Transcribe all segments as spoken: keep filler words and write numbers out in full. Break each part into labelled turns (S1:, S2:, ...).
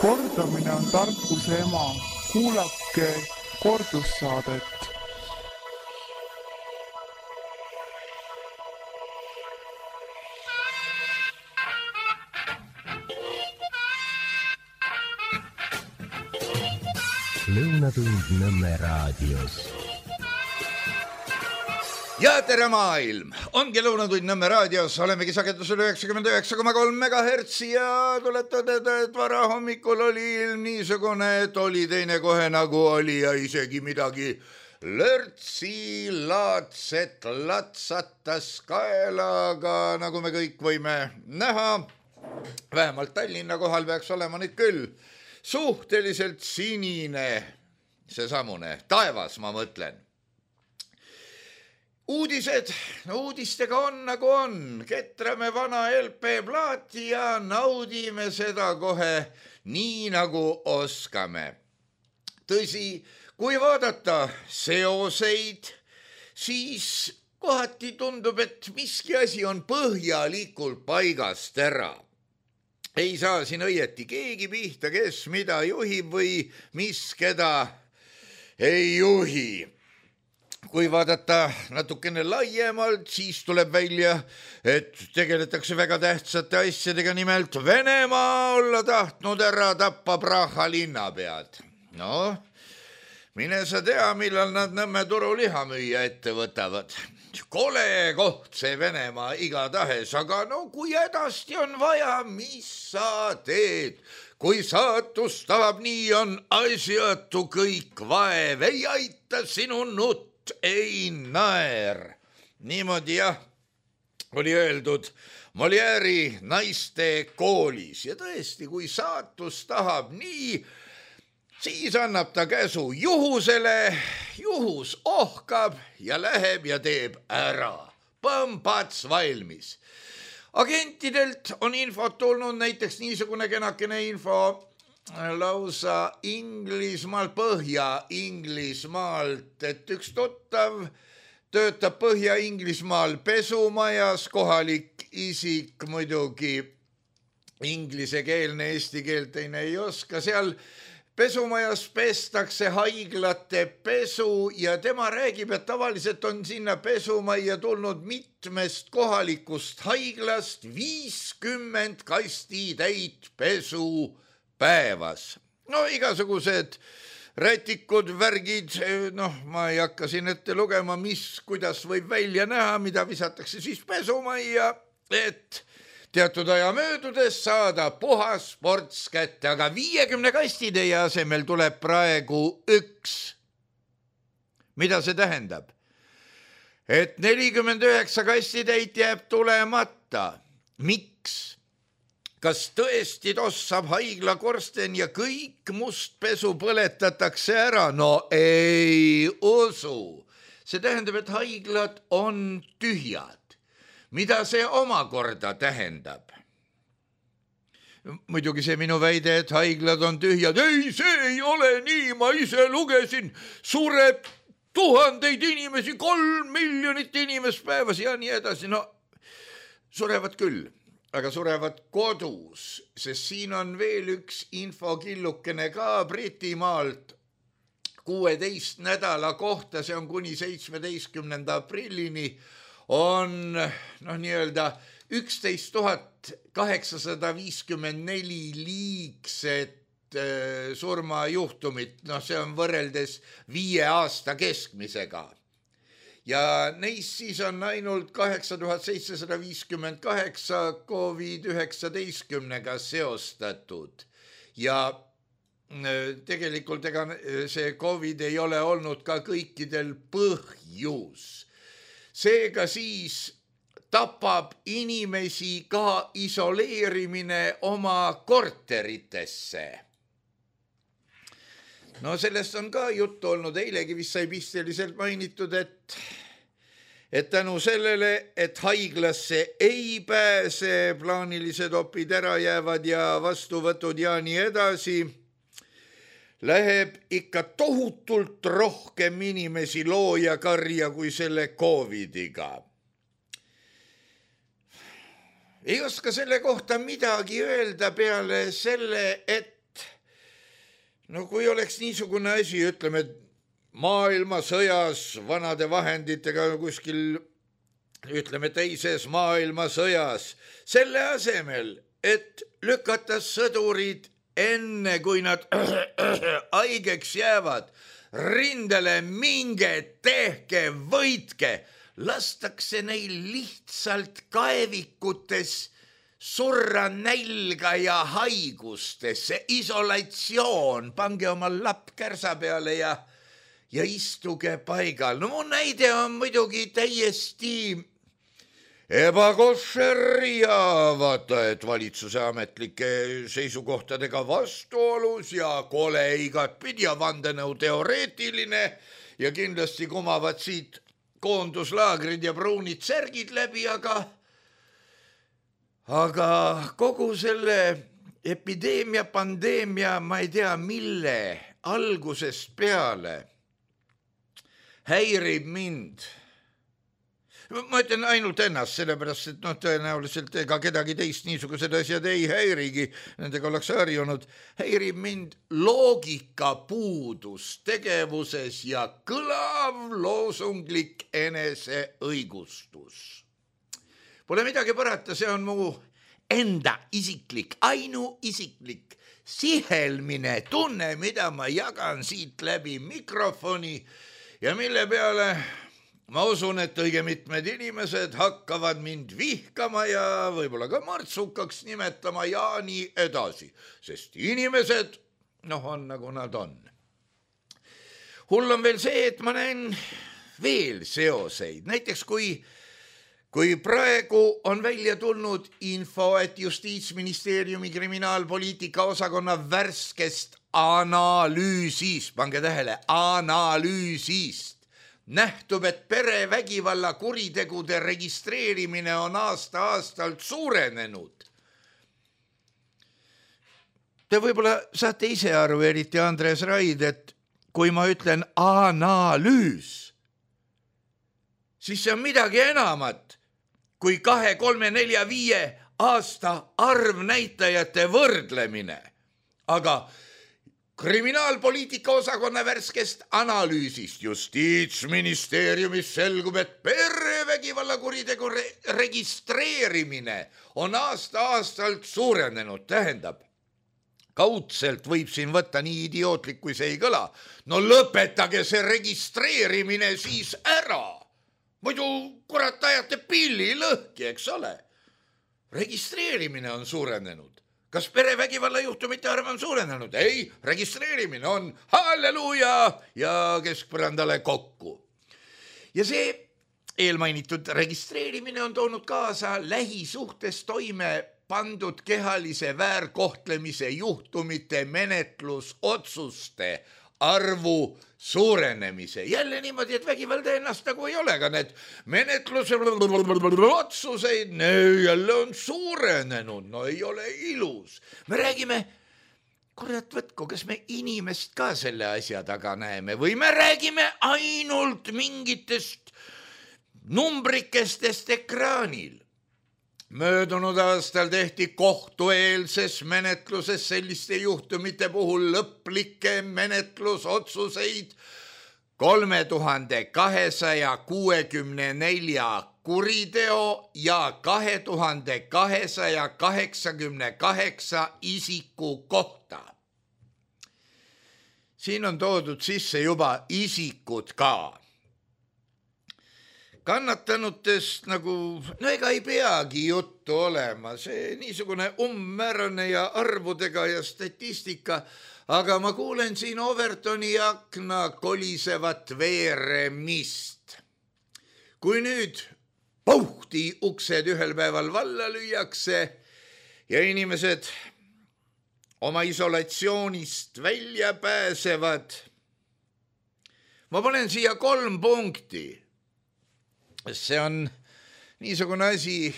S1: Kordamine on tarkuse ema. Kuulake kordussaadet.
S2: Lõunatund Nõmme raadios.
S3: Ja tere maailm! Ongi Lõunatund Nõmme raadios, olemegi sagedusel üheksakümmend üheksa koma kolm megahertsi ja tuletada, et vara hommikul oli ilm niisugune, et oli teine kohe nagu oli ja isegi midagi lörtsi laadset latsatas kaelaga, nagu me kõik võime näha. Vähemalt Tallinna kohal peaks olema nüüd küll suhteliselt sinine, see samune, taevas ma mõtlen. Uudised, no uudistega on nagu on, ketrame vana L P plaati ja naudime seda kohe nii nagu oskame. Tõsi, kui vaadata seoseid, siis kohati tundub, et miski asi on põhjalikult paigast ära. Ei saa siin õieti keegi pihta, kes mida juhib või mis keda ei juhi. Kui vaadata natukene laiemalt, siis tuleb välja, et tegeletakse väga tähtsate asjadega, nimelt Venemaa olla tahtnud ära tappa Praha linnapead. No, mine sa tea, millal nad Nõmme turu liha müüa ette võtavad. Kole koht see Venemaa igatahes, aga no kui hädasti on vaja, mis sa teed? Kui saatus tahab, nii on asjatu kõik vaev, ei aita sinu nutt. Ei naer. Niimoodi jah, oli öeldud Molieri naiste koolis ja tõesti, kui saatus tahab nii, siis annab ta käsu juhusele, juhus ohkab ja läheb ja teeb ära. Põmbats valmis. Agentidelt on infot tulnud, näiteks niisugune kenakene info lausa Inglismaalt, Põhja-Inglismaalt, et üks tuttav töötab Põhja-Inglismaal pesumajas, kohalik isik muidugi inglisekeelne, eesti keelteine ei oska, seal pesumajas pestakse haiglate pesu ja tema räägib, et tavaliselt on sinna pesumajja tulnud mitmest kohalikust haiglast viiskümmend kastitäit pesu päevas. No igasugused rätikud, värgid, noh, ma ei hakka siin ette lugema, mis, kuidas võib välja näha, mida visatakse siis pesumajja, et teatud aja möödudes saada puhas ports kätte, aga viiekümne kastitäie asemel tuleb praegu üks. Mida see tähendab? Et nelikümmend üheksa kastitäit jääb tulemata. Miks? Kas tõesti tossab haigla korsten ja kõik must pesu põletatakse ära? No ei usu. See tähendab, et haiglad on tühjad. Mida see omakorda tähendab? Muidugi see minu väide, et haiglad on tühjad. Ei, see ei ole nii, ma ise lugesin. Sureb tuhandeid inimesi, kolm miljonit inimest päevas ja nii edasi. No, surevad küll. Aga surevad kodus, sest siin on veel üks infokillukene ka Britimaalt kuueteist nädala kohta, see on kuni seitsmeteistkümnenda aprillini, on noh, nii-öelda üksteist tuhat kaheksasada viiskümmend neli liigset äh, surmajuhtumit, noh see on võrreldes viie aasta keskmisega. Ja neist siis on ainult kaheksa tuhat seitsesada viiskümmend kaheksa covid üheksateistkümnega seostatud. Ja tegelikult ega see Covid ei ole olnud ka kõikidel põhjus. Seega siis tapab inimesi ka isoleerimine oma korteritesse. No sellest on ka juttu olnud, eilegi vist sai pisteliselt mainitud, et, et tänu sellele, et haiglasse ei pääse, plaanilised opid ära jäävad ja vastuvõtud ja nii edasi, läheb ikka tohutult rohkem inimesi looja karja kui selle Covidiga. Ei oska selle kohta midagi öelda peale selle, et no kui oleks niisugune asi, ütleme, maailmasõjas vanade vahenditega kuskil, ütleme, teises maailmasõjas, selle asemel, et lükata sõdurid enne, kui nad haigeks jäävad, rindele minge, tehke, võitke, lastakse neil lihtsalt kaevikutes surra nälga ja haigustesse, isolatsioon, pange oma lapp kärsa peale ja, ja istuge paigal. No mu näide on muidugi täiesti ebakoššer ja vaata, et valitsuse ametlike seisukohtadega vastuolus ja kole igatpidi ja vandenõu teoreetiline ja kindlasti kumavad siit koonduslaagrid ja pruunid särgid läbi, aga aga kogu selle epideemia, pandeemia, ma ei tea mille algusest peale häirib mind. Ma ütlen ainult ennast, sellepärast, et noh, tõenäoliselt ega kedagi teist niisugused asjad ei häirigi, nendega oleks harjunud, häirib mind loogika puudus tegevuses ja kõlav loosunglik eneseõigustus. Pole midagi parata, see on mu enda isiklik, ainuisiklik sihelmine tunne, mida ma jagan siit läbi mikrofoni ja mille peale ma usun, et õige mitmed inimesed hakkavad mind vihkama ja võib-olla ka martsukaks nimetama ja nii edasi, sest inimesed, noh, on nagu nad on. Hull on veel see, et ma näen veel seoseid, näiteks kui Kui praegu on välja tulnud info, et Justiitsministeeriumi kriminaalpoliitika osakonna värskest analüüsist, pange tähele, analüüsist, nähtub, et perevägivalla kuritegude registreerimine on aasta-aastalt suurenenud. Te võib-olla saate ise aru, eriti Andres Raid, et kui ma ütlen analüüs, siis see on midagi enamat kui kahe, kolme, nelja, viie aasta arvnäitajate võrdlemine. Aga kriminaalpoliitika osakonna värskest analüüsist Justiitsministeeriumis selgub, et perevägivalla kuritegu re- registreerimine on aasta-aastalt suurenenud, tähendab. Kaudselt võib siin võtta nii idiootlik, kui see ei kõla. No lõpetage see registreerimine siis ära. Muidu kurat ajate pilli lõhki, eks ole. Registreerimine on suurenenud. Kas perevägivalla juhtumite arv on suurenenud? Ei, registreerimine on halleluuja ja keskpõrandale kokku. Ja see eelmainitud registreerimine on toonud kaasa lähisuhtes toime pandud kehalise väärkohtlemise juhtumite menetlusotsuste arvu suurenemise. Jälle niimoodi, et vägivalda ennast nagu ei ole, ka need menetluse otsuseid ne, jälle on suurenenud, no ei ole ilus. Me räägime, kurat võtku, kas me inimest ka selle asja taga näeme või me räägime ainult mingitest numbrikestest ekraanil. Möödunud aastal tehti kohtueelses menetluses selliste juhtumite puhul lõplikke menetlusotsuseid kolme tuhande kahesaja kuuekümne nelja kuriteo ja kahe tuhande kahesaja kaheksakümne kaheksa isiku kohta. Siin on toodud sisse juba isikud ka. Kannatanutest nagu, no ega ei peagi juttu olema, see niisugune ummäärane ja arvudega ja statistika, aga ma kuulen siin Overtoni akna kolisevat veeremist. Kui nüüd pauhti uksed ühel päeval valla lüüakse ja inimesed oma isolatsioonist välja pääsevad, ma panen siia kolm punkti. See on niisugune asi,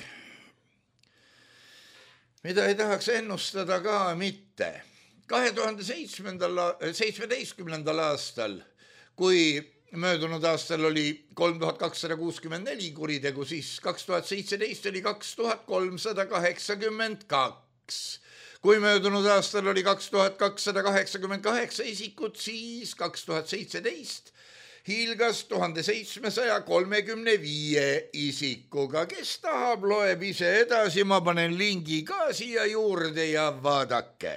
S3: mida ei tahaks ennustada ka mitte. kahe tuhande seitsmeteistkümnendal aastal, kui möödunud aastal oli kolm tuhat kakssada kuuskümmend neli kuritegu, siis kaks tuhat seitseteist oli kaks tuhat kolmsada kaheksakümmend kaks. kui möödunud aastal oli kaks tuhat kakssada kaheksakümmend kaheksa isikut, siis kaks tuhat seitseteist hiilgas tuhande seitsmesaja kolmekümne viie isikuga. Kes tahab, loeb ise edasi, ma panen lingi ka siia juurde ja vaadake.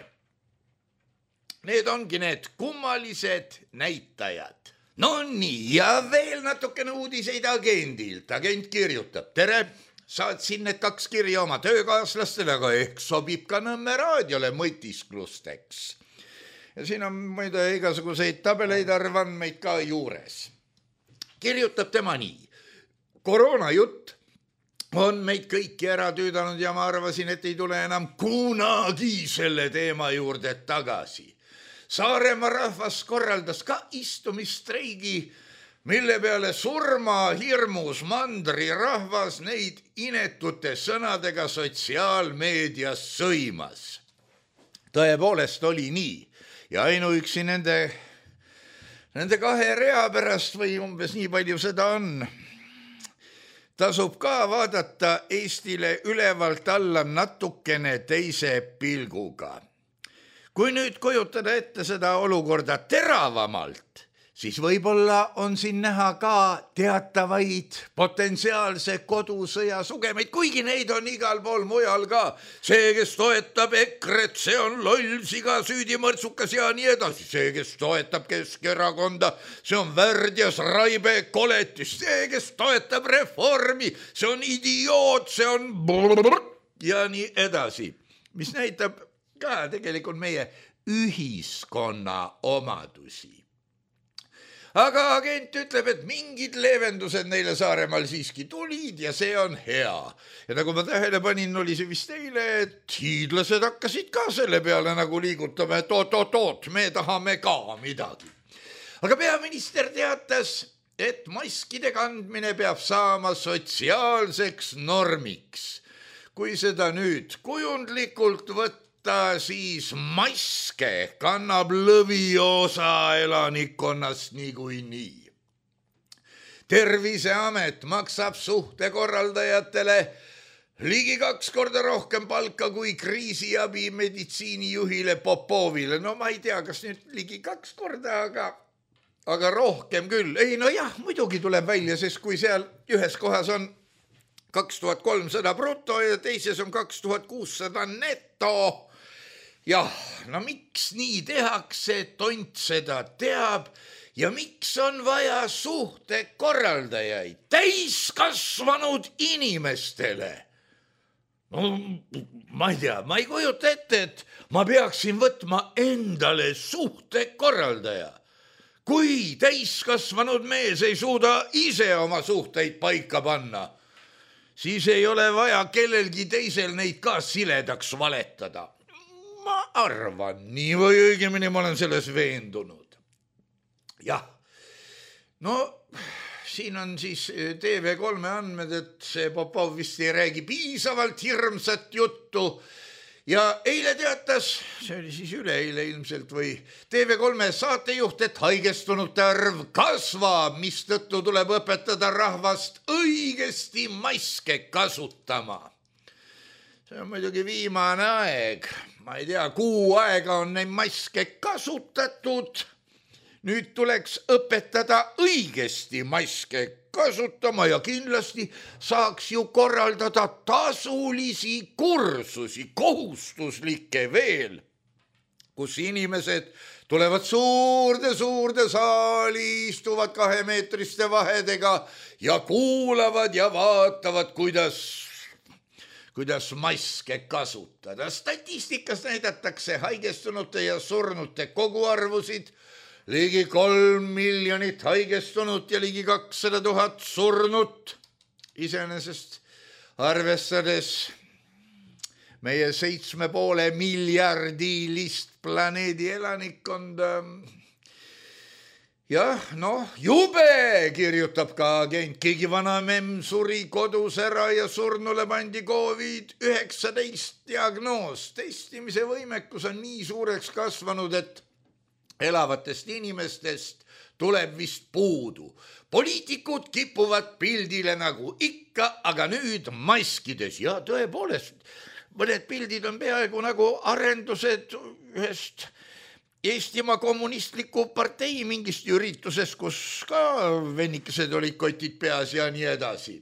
S3: Need ongi need kummalised näitajad. No nii, ja veel natukene uudiseid agendilt. Agent kirjutab, tere, saatsin need kaks kirja oma töökaaslastele, aga ehk sobib ka Nõmme raadiole mõtisklusteks. Ja siin on muide igasuguseid tabeleid, arvandmeid ka juures. Kirjutab tema nii. Koroonajutt on meid kõiki ära tüüdanud ja ma arvasin, et ei tule enam kunagi selle teema juurde tagasi. Saaremaa rahvas korraldas ka istumistreigi, mille peale surma hirmus mandri rahvas neid inetute sõnadega sotsiaalmeedias sõimas. Tõepoolest oli nii. Ja ainuüksi nende, nende kahe rea pärast või umbes nii palju seda on, tasub ka vaadata Eestile ülevalt alla natukene teise pilguga. Kui nüüd kujutada ette seda olukorda teravamalt, siis võib-olla on siin näha ka teatavaid potentsiaalse kodusõja sugemeid, kuigi neid on igal pool mujal ka. See, kes toetab EKRE-t, see on loll, siga, süüdimõrtsukas ja nii edasi. See, kes toetab Keskerakonda, see on värdjas, raibe, koletis. See, kes toetab reformi, see on idioot, see on brrr, ja nii edasi. Mis näitab ka tegelikult meie ühiskonna omadusi. Aga agent ütleb, et mingid leevendused neile Saaremaal siiski tulid ja see on hea. Ja nagu ma tähele panin, oli see vist eile, et hiidlased hakkasid ka selle peale nagu liigutama, et oot, oot, oot, me tahame ka midagi. Aga peaminister teatas, et maskide kandmine peab saama sotsiaalseks normiks. Kui seda nüüd kujundlikult võtta, siis maske kannab lõviosa elanikkonnast niikuinii. Terviseamet maksab suhtekorraldajatele ligi kaks korda rohkem palka kui kriisiabi meditsiinijuhile Popovile. No ma ei tea, kas nüüd ligi kaks korda, aga, aga rohkem küll. Ei, no jah, muidugi tuleb välja, sest kui seal ühes kohas on kaks tuhat kolmsada bruto ja teises on kaks tuhat kuussada neto. Jah, no miks nii tehakse, tont seda teab ja miks on vaja suhtekorraldajaid täiskasvanud inimestele? No ma ei tea, ma ei kujuta ette, et ma peaksin võtma endale suhtekorraldaja. Kui täiskasvanud mees ei suuda ise oma suhteid paika panna, siis ei ole vaja kellelgi teisel neid ka siledaks valetada. Ma arvan nii või õigemini ma olen selles veendunud. Jah, no siin on siis T V kolme andmed, et see Popov vist ei räägi piisavalt hirmsat juttu ja eile teatas, see oli siis üleeile ilmselt või T V kolme saatejuht, et haigestunute arv kasvab, mistõttu tuleb õpetada rahvast õigesti maske kasutama. See on muidugi viimane aeg. Ma ei tea, kuu aega on neid maske kasutatud. Nüüd tuleks õpetada õigesti maske kasutama ja kindlasti saaks ju korraldada tasulisi kursusi, kohustuslikke veel, kus inimesed tulevad suurde-suurde saali, istuvad kahemeetriste vahedega ja kuulavad ja vaatavad, kuidas kuidas maske kasutada. Statistikas näidatakse haigestunute ja surnute koguarvusid, ligi kolm miljonit haigestunut ja ligi kakssada tuhat surnut. Iseenesest arvestades meie seitsme poole miljardilist planeedi elanikkonda. Jah, noh, jube, kirjutab ka agent. Keegi vana memm suri kodus ära ja surnule pandi Covid üheksateist diagnoos. Testimise võimekus on nii suureks kasvanud, et elavatest inimestest tuleb vist puudu. Poliitikud kipuvad pildile nagu ikka, aga nüüd maskides. Ja tõepoolest, mõned pildid on peaaegu nagu arendused ühest Eestimaa kommunistliku partei mingist üritusest, kus ka vennikesed olid kotid peas ja nii edasi.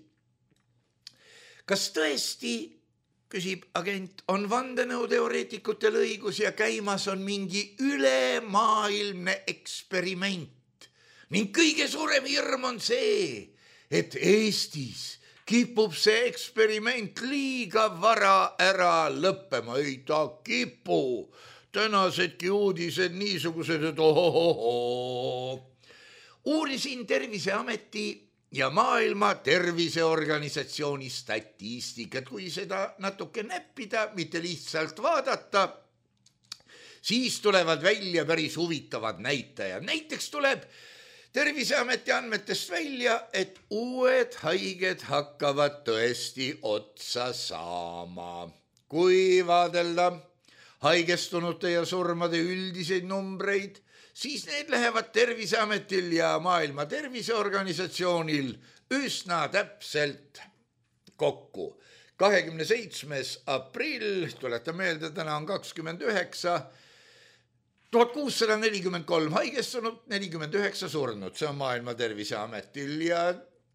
S3: Kas tõesti, küsib agent, on vandenõuteoreetikutel õigus ja käimas on mingi ülemaailmne eksperiment? Ning kõige suurem hirm on see, et Eestis kipub see eksperiment liiga vara ära lõppema. Ei ta kipu. Tänasedki uudised niisugused, et ohohoho. Uurisin Terviseameti ja Maailma Terviseorganisatsiooni statistikat. Kui seda natuke näppida, mitte lihtsalt vaadata, siis tulevad välja päris huvitavad näitajad. Näiteks tuleb Terviseameti andmetest välja, et uued haiged hakkavad tõesti otsa saama. Kui vaadelda haigestunute ja surmade üldiseid numbreid, siis need lähevad Terviseametil ja Maailma Terviseorganisatsioonil üsna täpselt kokku. kahekümne seitsmes aprill, tuleta meelde, täna on kakskümmend üheksa, tuhat kuussada nelikümmend kolm haigestunut, nelikümmend üheksa surnud. See on Maailma Terviseametil ja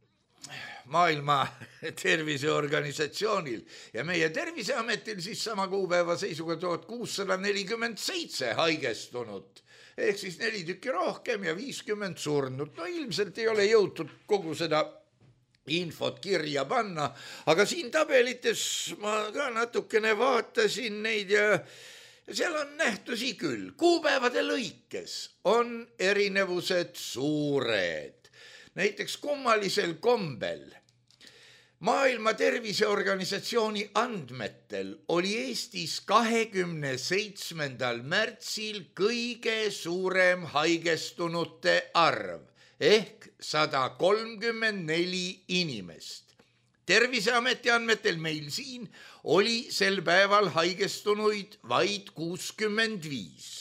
S3: Maailma Terviseorganisatsioonil ja meie Terviseametil siis sama kuupäeva seisuga tuhat kuussada nelikümmend seitse haigestunut ehk siis neli tükki rohkem ja viiskümmend surnud. No ilmselt ei ole jõutud kogu seda infot kirja panna, aga siin tabelites ma ka natukene vaatasin neid ja seal on nähtusi küll. Kuupäevade lõikes on erinevused suured. Näiteks kummalisel kombel Maailma Terviseorganisatsiooni andmetel oli Eestis kahekümne seitsmendal märtsil kõige suurem haigestunute arv ehk sada kolmkümmend neli inimest. Terviseameti andmetel meil siin oli sel päeval haigestunuid vaid kuuskümmend viis.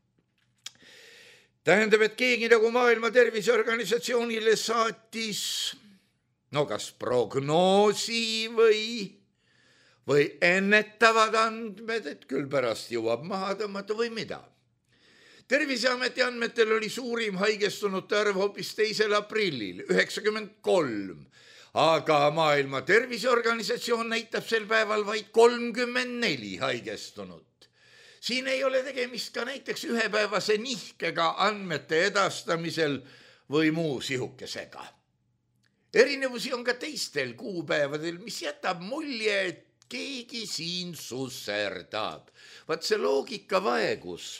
S3: Tähendab, et keegi nagu Maailma Terviseorganisatsioonile saatis, no kas prognoosi või, või ennetavad andmed, et küll pärast jõuab maha tõmmata või mida. Terviseameti andmetel oli suurim haigestunute arv hoopis teisel aprillil, üheksakümmend kolm, aga Maailma Terviseorganisatsioon näitab sel päeval vaid kolmkümmend neli haigestunut. Siin ei ole tegemist ka näiteks ühepäevase nihkega andmete edastamisel või muu sihukesega. Erinevusi on ka teistel kuupäevadel, mis jätab mulje, et keegi siin susserdab. Vaat see loogika vaegus.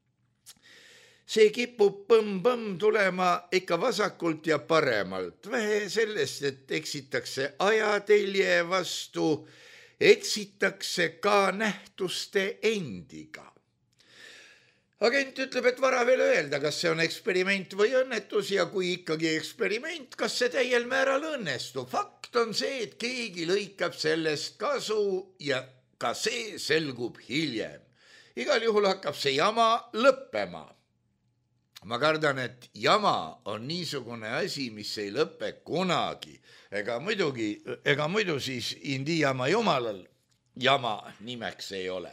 S3: See kipub põmm-põmm tulema ikka vasakult ja paremalt. Vähe sellest, et eksitakse ajatelje vastu, eksitakse ka nähtuste endiga. Agent ütleb, et vara veel öelda, kas see on eksperiment või õnnetus ja kui ikkagi eksperiment, kas see täiel määral õnnestub. Fakt on see, et keegi lõikab sellest kasu ja ka see selgub hiljem. Igal juhul hakkab see jama lõppema. Ma kardan, et jama on niisugune asi, mis ei lõppe kunagi. Ega muidugi, ega muidu siis Indiama jumalal jama nimeks ei ole.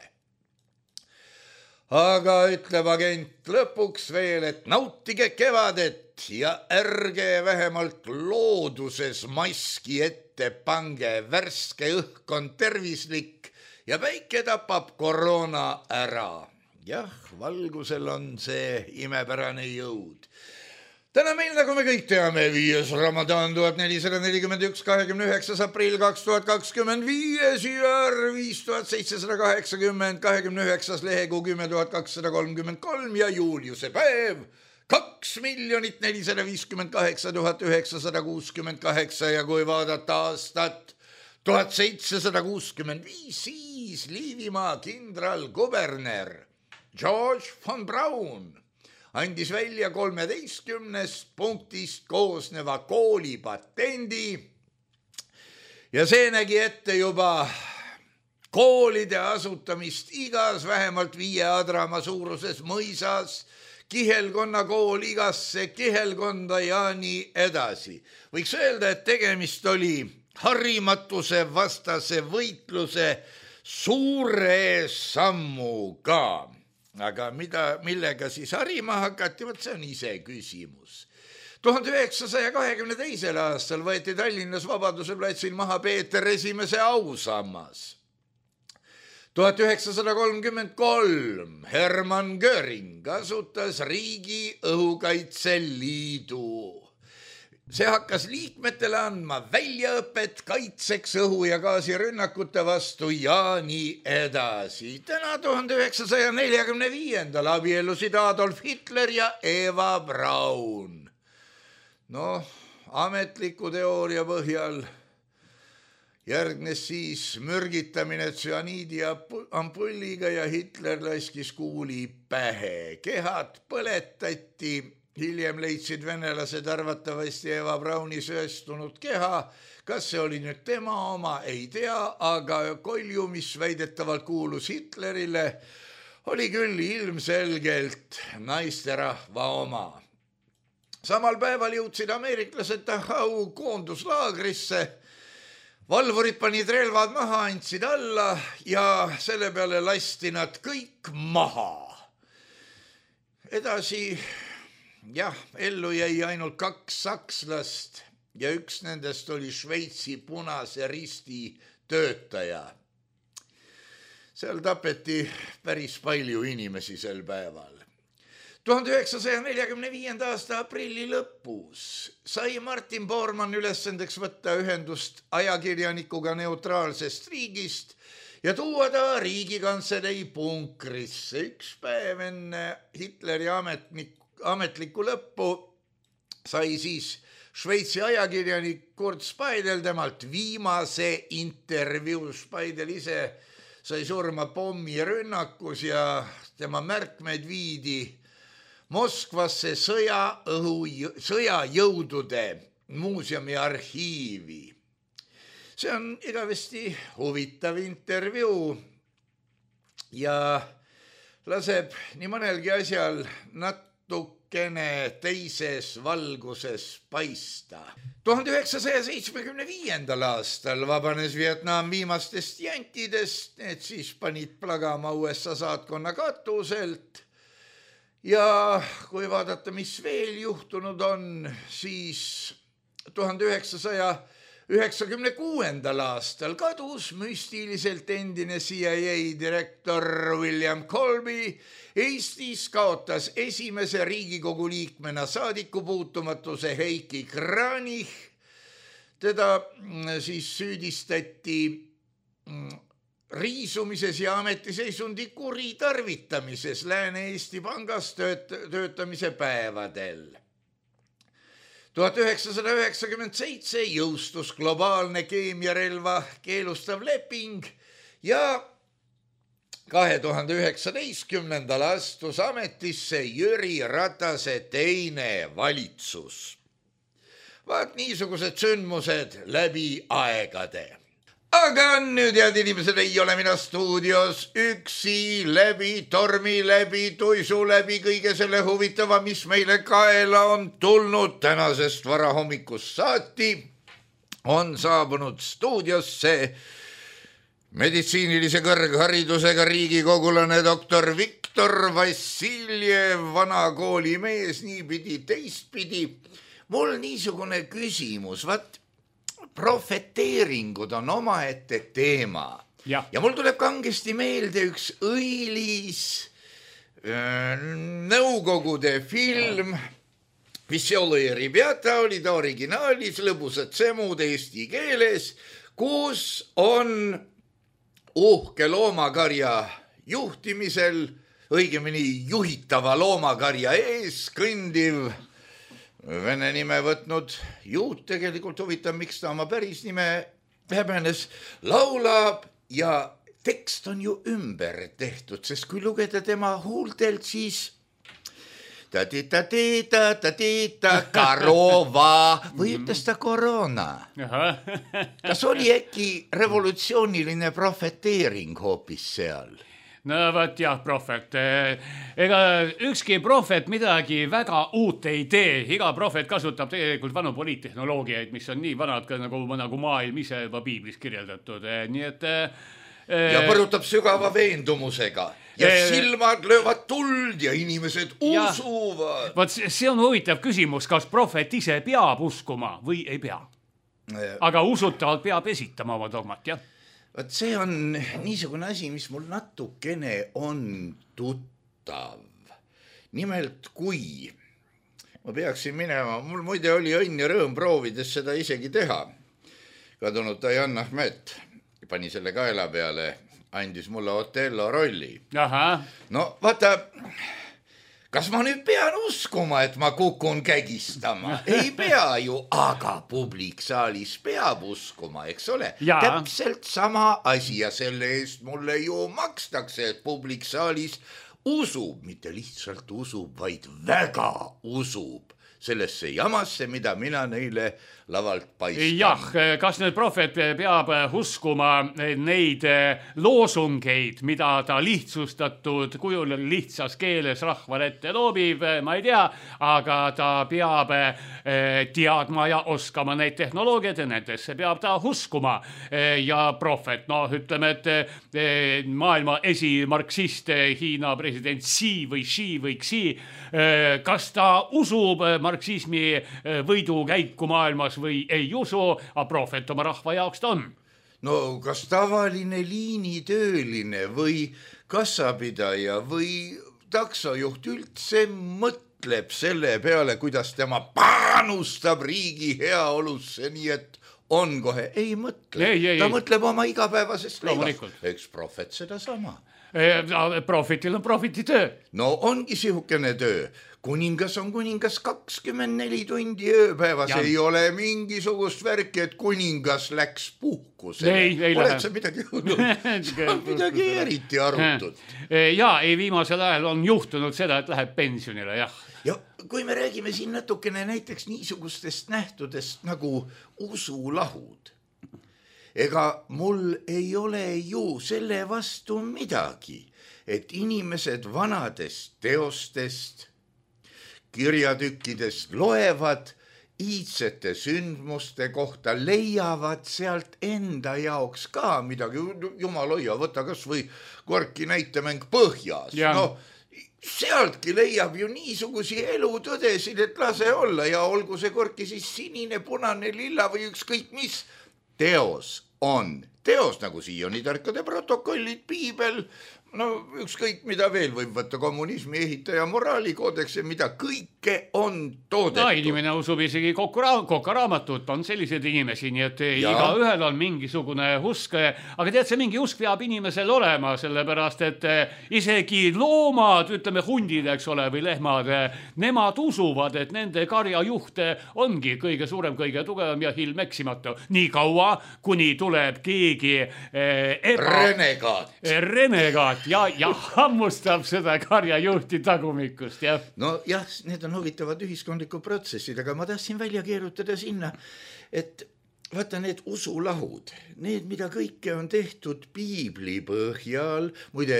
S3: Aga ütleb agent lõpuks veel, et nautige kevadet ja ärge vähemalt looduses maski ette pange, värske õhk on tervislik ja päike tapab koroona ära. Jah, valgusel on see imepärane jõud. Täna meil, nagu me kõik teame, viies Ramadan tuhat nelisada nelikümmend üks, kahekümne üheksas aprill kaks tuhat kakskümmend viis, Jüär viis tuhat seitsesada kaheksakümmend, kahekümne üheksas lehekuu kümme tuhat kakssada kolmkümmend kolm ja Juliuse päev kaks miljonit nelisada viiskümmend kaheksa tuhat üheksasada kuuskümmend kaheksa ja kui vaadata aastat tuhat seitsesada kuuskümmend viis, siis Liivimaa kindralkuberner George von Braun andis välja kolmeteistkümnest punktist koosneva koolipatendi ja see nägi ette juba koolide asutamist igas vähemalt viie adrama suuruses mõisas, kihelkonna kool igasse kihelkonda ja nii edasi. Võiks öelda, et tegemist oli harimatuse vastase võitluse suure sammuga. Aga mida, millega siis harima hakati, võt see on ise küsimus. tuhande üheksasaja kahekümne teisel aastal võeti Tallinnas Vabaduse platsil maha Peeter Esimese ausammas. tuhat üheksasada kolmkümmend kolm Hermann Göring asutas Riigi Õhukaitseliidu. See hakkas liikmetele andma väljaõpet kaitseks õhu- ja gaasirünnakute vastu ja nii edasi. Täna tuhande üheksasaja neljakümne viiendal abiellusid Adolf Hitler ja Eva Braun. Noh, ametliku teooria põhjal järgnes siis mürgitamine tsüaniidi ampulliga ja Hitler laskis kuuli pähe. Kehad põletati. Hiljem leidsid venelased arvatavasti Eva Brauni sööstunud keha. Kas see oli nüüd tema oma, ei tea, aga kolju, mis väidetavalt kuulus Hitlerile, oli küll ilmselgelt naisterahva oma. Samal päeval jõudsid ameeriklased Dachau koonduslaagrisse. Valvurid panid relvad maha, andsid alla ja selle peale lasti nad kõik maha. Edasi... jah, ellu jäi ainult kaks sakslast ja üks nendest oli Šveitsi Punase Risti töötaja. Seal tapeti päris palju inimesi sel päeval. tuhande üheksasaja neljakümne viienda aasta aprilli lõpus sai Martin Bormann ülesandeks võtta ühendust ajakirjanikuga neutraalsest riigist ja tuua ta Riigikantselei punkrisse. Üks päev enne Hitleri ametnik ametliku lõppu sai siis Šveitsi ajakirjanik Kurt Speidel temalt viimase intervjuu. Speidel ise sai surma pommirünnakus ja tema märkmed viidi Moskvasse sõja, õhu, sõjajõudude muuseumi arhiivi. See on igavesti huvitav intervjuu ja laseb nii mõnelgi asjal nat- natukene teises valguses paista. tuhande üheksasaja seitsmekümne viiendal aastal vabanes Vietnam viimastest jantidest, need siis panid plagama U S A saatkonna katuselt. Ja kui vaadata, mis veel juhtunud on, siis tuhande üheksasaja üheksakümne kuuendal aastal kadus müstiliselt endine C I A direktor William Colby. Eestis kaotas esimese Riigikogu liikmena saadikupuutumatuse Heiki Kranich. Teda siis süüdistati riisumises ja ametiseisundi kuritarvitamises Lääne-Eesti pangas tööt- töötamise päevadel. tuhat üheksasada üheksakümmend seitse jõustus globaalne keemiarelva keelustav leping ja kahe tuhande üheksateistkümnendal astus ametisse Jüri Ratase teine valitsus. Vaat niisugused sündmused läbi aegade. Aga nüüd, head inimesed, ei ole mina stuudios üksi, läbi tormi, läbi tuisu, läbi kõige selle huvitava, mis meile kaela on tulnud tänasest varahommikust saati, on saabunud stuudiosse meditsiinilise kõrgharidusega riigikogulane doktor Viktor Vassiljev, vana kooli mees, niipidi teistpidi. Mul niisugune küsimus, vaat profeteeringud on omaette teema. Ja. ja mul tuleb kangesti meelde üks õilis äh, nõukogude film, Веселые ребята, oli ta originaalis, lõbusad semud eesti keeles, kus on uhke loomakarja juhtimisel, õigemini juhitava loomakarja ees kõndiv vene nime võtnud juut, tegelikult huvitav, miks ta oma päris nime häbenes, laulab ja tekst on ju ümber tehtud, sest kui lugeda tema huultelt, siis ta-ti-ta-ti-ta, ta-ti-ta, karova või ütles ta koroona. Kas oli äkki revolutsiooniline profeteering hoopis seal?
S4: No võt jah, prohvet. Ega ükski prohvet midagi väga uut ei tee. Iga prohvet kasutab tegelikult vanu poliittehnoloogiaid, mis on nii vanad ka nagu, nagu maailm ise juba piiblis kirjeldatud. Nii et
S3: ja põrutab sügava veendumusega ja e... silmad löövad tuld ja inimesed usuvad.
S4: Vaat see on huvitav küsimus, kas prohvet ise peab uskuma või ei pea. Aga usutavalt peab esitama oma dogmat, jah.
S3: Vaat see on niisugune asi, mis mul natukene on tuttav. Nimelt, kui ma peaksin minema, mul muide oli õnn ja rõõm proovides seda isegi teha. Kadunud Dayan Ahmed pani selle kaela peale, andis mulle Otello rolli.
S4: Aha.
S3: No vaata, kas ma nüüd pean uskuma, et ma kukun kägistama? Ei pea ju, aga publik saalis peab uskuma, eks ole?
S4: Ja.
S3: Täpselt sama asi ja selle eest mulle ju makstakse, et publik saalis usub, mitte lihtsalt usub, vaid väga usub sellesse jamasse, mida mina neile lavalt paistan.
S4: Jah, kas nüüd prohvet peab uskuma neid loosungeid, mida ta lihtsustatud kujul lihtsas keeles rahvale ette loobib, ma ei tea, aga ta peab teadma ja oskama neid tehnoloogiad ja nendesse peab ta uskuma. Ja prohvet, no ütleme, et maailma esimarksist Hiina president Xi või Xi või Xi, kas ta usub marksismi võidukäiku maailmas või ei usu, aga prohvet oma rahva jaoks ta on.
S3: No kas tavaline liinitööline või kassapidaja või taksojuht üldse mõtleb selle peale, kuidas tema panustab riigi heaolusse, nii et on kohe, ei mõtle.
S4: Ei, ei,
S3: ta
S4: ei.
S3: mõtleb oma igapäevasest
S4: Loomulikult.
S3: leivast. Eks prohvet seda sama.
S4: Prohvetil on prohveti töö.
S3: No ongi sihukene töö. Kuningas on kuningas kakskümmend neli tundi ööpäevas. Ja. Ei ole mingisugust värki, et kuningas läks puhkusele.
S4: Ei, ei
S3: Oled
S4: lähe.
S3: sa midagi jõudnud? on midagi eriti arutut.
S4: Ja ei viimasel ajal on juhtunud seda, et läheb pensionile, jah.
S3: Ja kui me räägime siin natukene näiteks niisugustest nähtudest nagu usulahud, ega mul ei ole ju selle vastu midagi, et inimesed vanadest teostest, kirjatükkidest loevad iidsete sündmuste kohta, leiavad sealt enda jaoks ka midagi, jumal hoia, võta kas või Gorki näitemäng Põhjas,
S4: ja.
S3: no sealtki leiab ju niisugusi elutõdesid, et lase olla ja olgu see Gorki siis sinine, punane, lilla või ükskõik mis teos on. Teos nagu Sionitarkade protokollid, piibel, no ükskõik mida veel võib võtta, kommunismi ehitaja moraalikoodeks ja mida kõike on toodetud.
S4: No, inimene usub isegi kokaraamatut, on selliseid inimesi, nii et ja. Iga ühel on mingisugune usk, aga tead, see mingi usk peab inimesel olema, sellepärast et isegi loomad, ütleme hundid, eks ole, või lehmad, nemad usuvad, et nende karjajuht ongi kõige suurem, kõige tugevam ja ilmeksimatu. Nii kaua, kuni tuleb keegi eh, eba...
S3: renegaat.
S4: renegaat ja, ja hammustab seda karjajuhti tagumikust, jah.
S3: No jah, need on huvitavad ühiskondlikud protsessid, aga ma tahtsin välja keerutada sinna, et vaata need usulahud, need, mida kõike on tehtud piibli põhjal, muide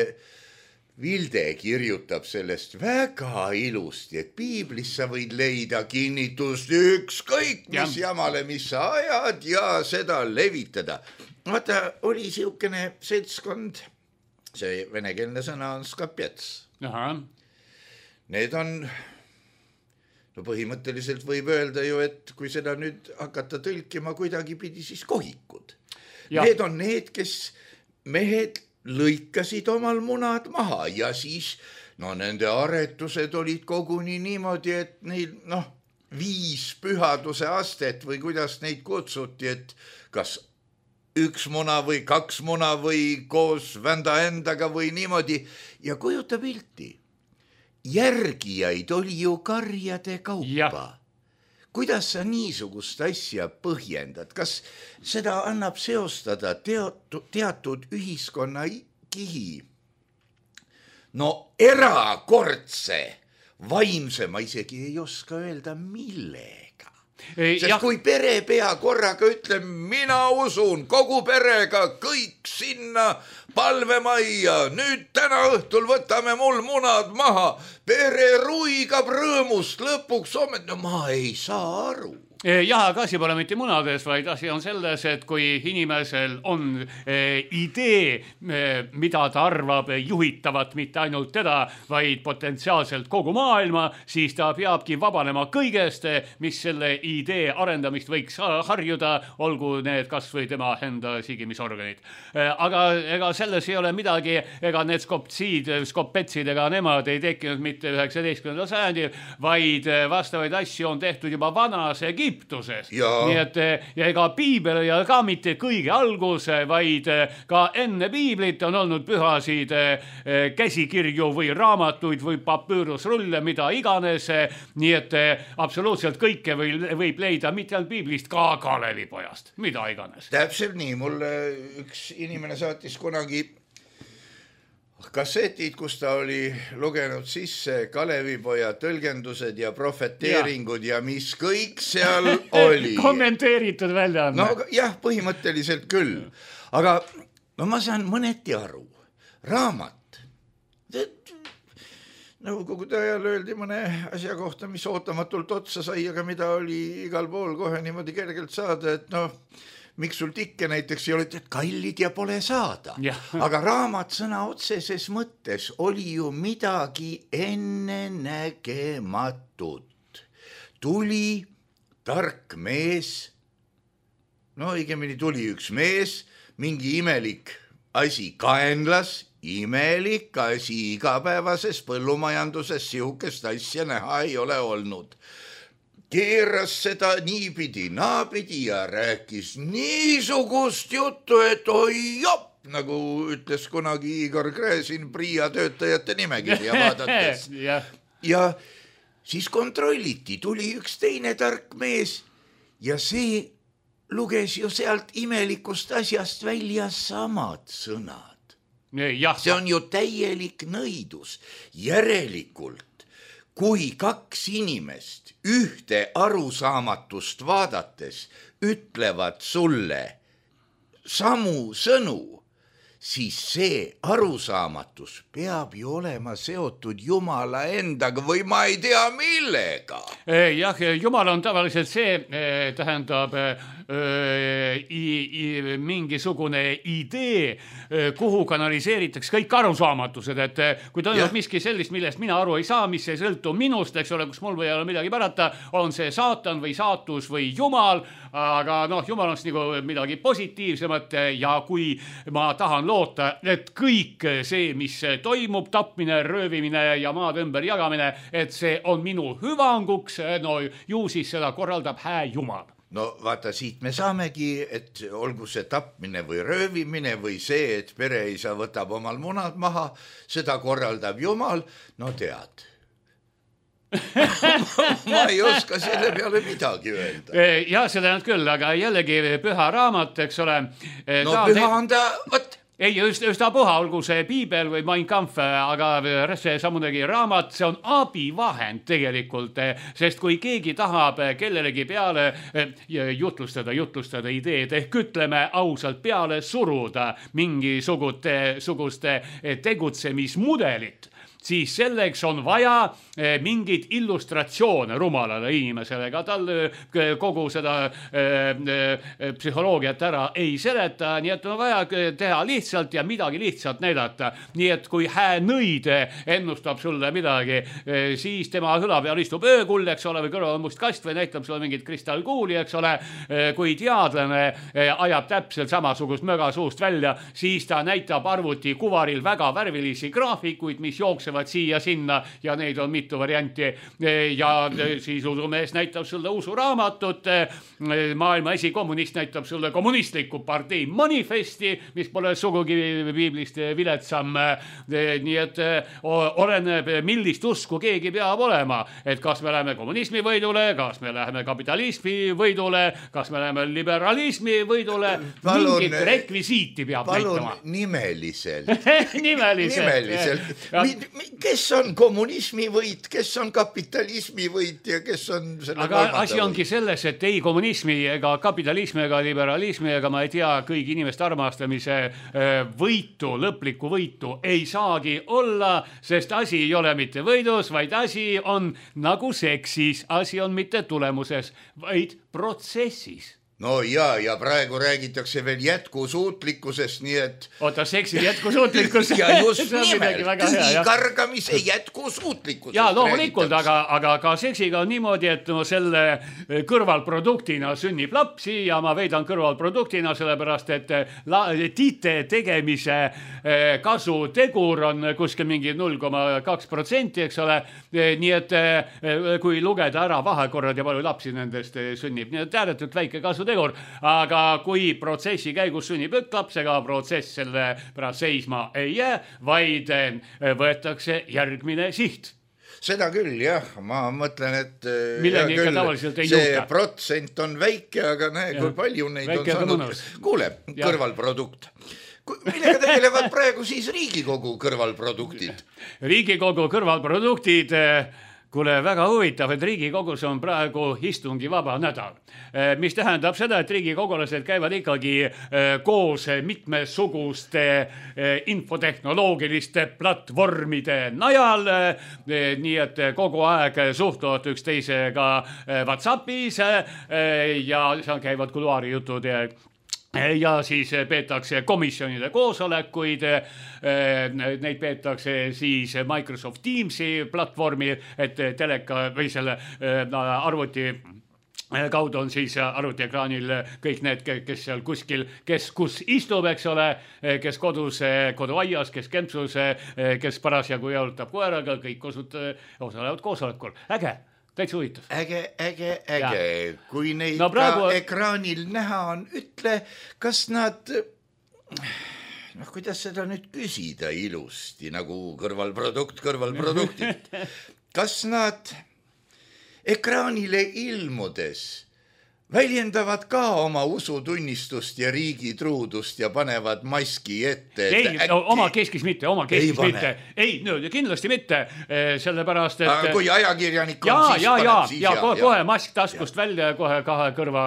S3: Vilde kirjutab sellest väga ilusti, et piiblis sa võid leida kinnitust ükskõik mis ja. Jamale, mis sa ajad ja seda levitada. Vaata, oli siukene seltskond, see venekeelne sõna on skapjets.
S4: Aha.
S3: Need on, no põhimõtteliselt võib öelda ju, et kui seda nüüd hakata tõlkima kuidagi pidi, siis kohikud. Ja. Need on need, kes mehed lõikasid omal munad maha ja siis, no nende aretused olid koguni niimoodi, et neil, noh, viis pühaduse astet või kuidas neid kutsuti, et kas üks muna või kaks muna või koos vända endaga või niimoodi ja kujuta pilti. Järgijaid oli ju karjade kaupa. Ja. Kuidas sa niisugust asja põhjendad? Kas seda annab seostada teatud, teatud ühiskonna kihi? No erakordse, vaimse, ma isegi ei oska öelda millega. Sest ja. Kui perepea korraga ütleb, mina usun kogu perega kõik sinna palvemajja, nüüd täna õhtul võtame mul munad maha, pere ruigab rõõmust lõpuks, no ma ei saa aru.
S4: jah, aga asi pole mitte munades, vaid asi on selles, et kui inimesel on eh, idee, eh, mida ta arvab juhitavat mitte ainult teda, vaid potentsiaalselt kogu maailma, siis ta peabki vabanema kõigest, mis selle idee arendamist võiks harjuda, olgu need kas või tema enda sigimisorganid. Eh, aga ega selles ei ole midagi, ega need skoptsid, skopetsid, ega nemad ei tekkinud mitte üheksateistkümnendal sajandil, vaid vastavaid asju on tehtud juba vanas Egiptuses. Nii et ja ega piibel ja ka mitte kõige algus, vaid ka enne piiblit on olnud pühasid käsikirju või raamatuid või papüürusrulle, mida iganes. Nii et absoluutselt kõike võib leida mitte ainult piiblist, ka Kalevipojast, mida iganes.
S3: Täpselt nii, mulle üks inimene saatis kunagi kassetid, kus ta oli lugenud sisse Kalevipoja tõlgendused ja profeteeringud ja, ja mis kõik seal oli.
S4: Kommenteeritud väljaanne.
S3: No jah, põhimõtteliselt küll. Aga no ma saan mõneti aru. Raamat. Nõukogude ajal öeldi mõne asja kohta, mis ootamatult otsa sai, aga mida oli igal pool kohe niimoodi kergelt saada, et noh, miks sul tikke näiteks ei ole, et kallid ja pole saada. Aga raamat sõna otseses mõttes oli ju midagi ennenägematut. Tuli tark mees, no õigemini tuli üks mees, mingi imelik asi kaenlas, imelik asi igapäevases põllumajanduses, sihukest asja näha ei ole olnud. Keeras seda niipidi, naapidi ja rääkis niisugust juttu, et oi jopp, nagu ütles kunagi Igor Gräzin Priia töötajate nimekirja vaadates. Ja siis kontrolliti, tuli üks teine tark mees ja see luges ju sealt imelikust asjast välja samad sõnad. See on ju täielik nõidus. Järelikult, kui kaks inimest ühte arusaamatust vaadates ütlevad sulle samu sõnu, siis see arusaamatus peab ju olema seotud Jumala endaga või ma ei tea millega.
S4: Jah, Jumal on tavaliselt see, tähendab mingisugune idee, kuhu kanaliseeritakse kõik arusaamatused, et kui toimub miski sellist, millest mina aru ei saa, mis ei sõltu minust, eks ole, kus mul või ei ole midagi pärata, on see saatan või saatus või Jumal, aga noh, Jumal on nagu midagi positiivsemat ja kui ma tahan loota, et kõik see, mis toimub, tapmine, röövimine ja maad ümber jagamine, et see on minu hüvanguks, no ju siis seda korraldab hää Jumal.
S3: No vaata, siit me saamegi, et olgu see tapmine või röövimine või see, et pereisa võtab omal munad maha, seda korraldab Jumal, no tead. Ma ei oska selle peale midagi öelda.
S4: Ja seda nüüd küll, aga jällegi püha raamat, eks ole.
S3: No püha on ta, võt.
S4: Ei, just, just puha, olgu see piibel või Mein Kampf, aga see samunegi raamat, see on abivahend tegelikult, sest kui keegi tahab kellelegi peale jutlustada, jutlustada ideed, ehk ütleme ausalt peale suruda mingisugute suguste tegutsemismudelit, siis selleks on vaja mingit illustratsioone rumalale inimesele, ega tal kogu seda psühholoogiat ära ei seleta, nii et on vaja teha lihtsalt ja midagi lihtsalt näidata. Nii et kui häänõide ennustab sulle midagi, siis tema hüla peal istub öökull, eks ole, või kõrval on must kast või näitab sulle mingit kristallkuuli, eks ole. Kui teadlane ajab täpselt samasugust möga suust välja, siis ta näitab arvuti kuvaril väga värvilisi graafikuid, mis jooksevad siia sinna ja neid on mitu varianti ja siis usumees näitab sulle usuraamatut, maailma esikommunist näitab sulle kommunistliku partei manifesti, mis pole sugugi piiblist viletsam, nii et oleneb, millist usku keegi peab olema, et kas me läheme kommunismi võidule, kas me läheme kapitalismi võidule, kas me läheme liberalismi võidule, palun, mingit rekvisiiti peab
S3: palun
S4: näitama.
S3: Nimeliselt.
S4: Nimeliselt.
S3: Nimeliselt. kes on kommunismi võit, kes on kapitalismi võit ja kes on selle
S4: aga asi ongi selles, et ei kommunismi ega kapitalismi ega liberalismi ega ma ei tea, kõigi inimeste armastamise võitu, lõplikku võitu ei saagi olla, sest asi ei ole mitte võidus, vaid asi on nagu seksis, asi on mitte tulemuses, vaid protsessis.
S3: No ja, ja praegu räägitakse veel jätkusuutlikkusest, nii et...
S4: Oota, seksi jätkusuutlikkus.
S3: Ja just nimelt, tühi kargamise jätkusuutlikkusest.
S4: Ja loomulikult, aga, aga ka seksiga on niimoodi, et no selle kõrvalproduktina sünnib lapsi ja ma veidan kõrvalproduktina, sellepärast, et la, tiite tegemise kasutegur on kuskil mingi null koma kaks protsenti, eks ole. Nii et kui lugeda ära vahekorrad ja palju lapsi nendest sünnib, nii et ääretult väike kasutegur. Aga kui protsessi käigus sünnib üks laps, ega protsess selle pärast seisma ei jää, vaid võetakse järgmine siht.
S3: Seda küll, jah, ma mõtlen, et
S4: millegi ikka tavaliselt ei
S3: see
S4: jõuta.
S3: Protsent on väike, aga näe, kui palju neid
S4: väike
S3: on saanud. Kuule, ja. Kõrvalprodukt. Millega tegelevad praegu siis Riigikogu kõrvalproduktid?
S4: Riigikogu kõrvalproduktid... Kuule, väga huvitav, et Riigikogus on praegu istungi vaba nädal, mis tähendab seda, et riigikogulased käivad ikkagi koos mitmesuguste infotehnoloogiliste platvormide najal, nii et kogu aeg suhtlevad üksteisega WhatsAppis ja seal käivad kuluaari jutud ja ja siis peetakse komisjonide koosolekuid, neid peetakse siis Microsoft Teamsi platvormi, et teleka või selle arvuti kaudu on siis arvutiekraanil kõik need, kes seal kuskil, kes kus istub, eks ole, kes kodus, koduaias, kes kempsus, kes parasjagu jalutab koeraga, kõik osut, osalevad koosolekul. Äge! Täitsa huvitav.
S3: Äge, äge, äge. Ja. Kui neid no,
S4: praegu...
S3: ka ekraanil näha on, ütle, kas nad, noh, kuidas seda nüüd küsida ilusti, nagu kõrvalprodukt, kõrvalproduktid. Kas nad ekraanile ilmudes väljendavad ka oma usutunnistust ja riigi truudust ja panevad maski ette.
S4: Ei, äkki... oma keskis mitte, oma keskis ei mitte. Ei, no, kindlasti mitte, sellepärast, et...
S3: Aga kui ajakirjanik on,
S4: ja,
S3: siis
S4: ja,
S3: paneb
S4: ja,
S3: siis
S4: ja,
S3: ja.
S4: Kohe, kohe mask taskust ja. Välja, kohe kahe kõrva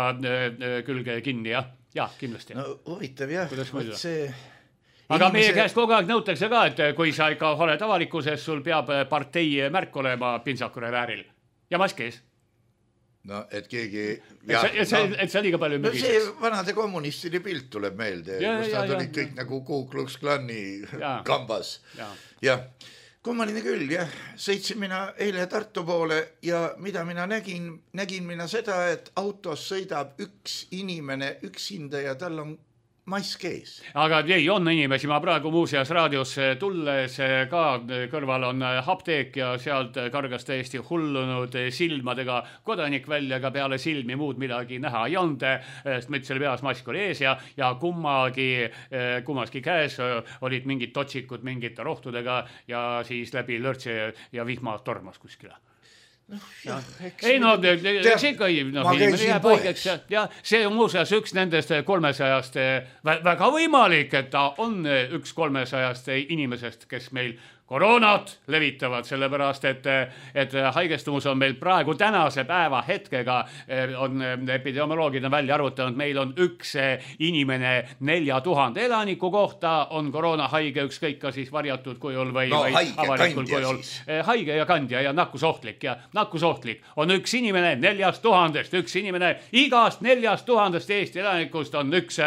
S4: külge kinni, jah, ja, kindlasti.
S3: No huvitav, jah. See...
S4: Aga inimese... meie käest kogu aeg nõutakse ka, et kui sa ikka oled avalikkuses, sul peab partei märk olema pintsakure vääril ja mask ees.
S3: No, et keegi...
S4: Ja, et, sa, no, et sa liiga palju
S3: no, see vanade kommunistide pilt tuleb meelde, ja, kus ja, nad ja, olid ja, kõik ja. Nagu Ku Klux Klani ja. Kambas. Ja. Ja. Kummaline küll, jah. Sõitsin mina eile Tartu poole ja mida mina nägin, nägin mina seda, et autos sõidab üks inimene, üksinda ja tal on mask ees.
S4: Aga ei, on inimesi, ma praegu muuseas raadios tulles ka kõrval on apteek ja sealt kargas täiesti hullunud silmadega kodanik välja, aga peale silmi muud midagi näha ei olnud, sest mütsel peas mask oli ees ja, ja kummagi, kummaski käes olid mingid totsikud mingite rohtudega ja siis läbi lörtse ja vihma tormas kuskile.
S3: No, jah,
S4: ei no, eks ikka no, inimene jääb haigeks ja see on muuseas üks nendest kolmesajast, väga võimalik, et ta on üks kolmesajast inimesest, kes meil koroonat levitavad, sellepärast, et, et haigestumus on meil praegu tänase päeva hetkega, on epidemioloogid on välja arvutanud, meil on üks inimene nelja tuhande elaniku kohta, on koroonahaige ükskõik ka siis varjatud kujul või,
S3: no,
S4: või avalikul kujul.
S3: Siis.
S4: Haige ja kandja ja nakkusohtlik ja nakkusohtlik on üks inimene neljast tuhandest, üks inimene igast neljast tuhandest Eesti elanikust on üks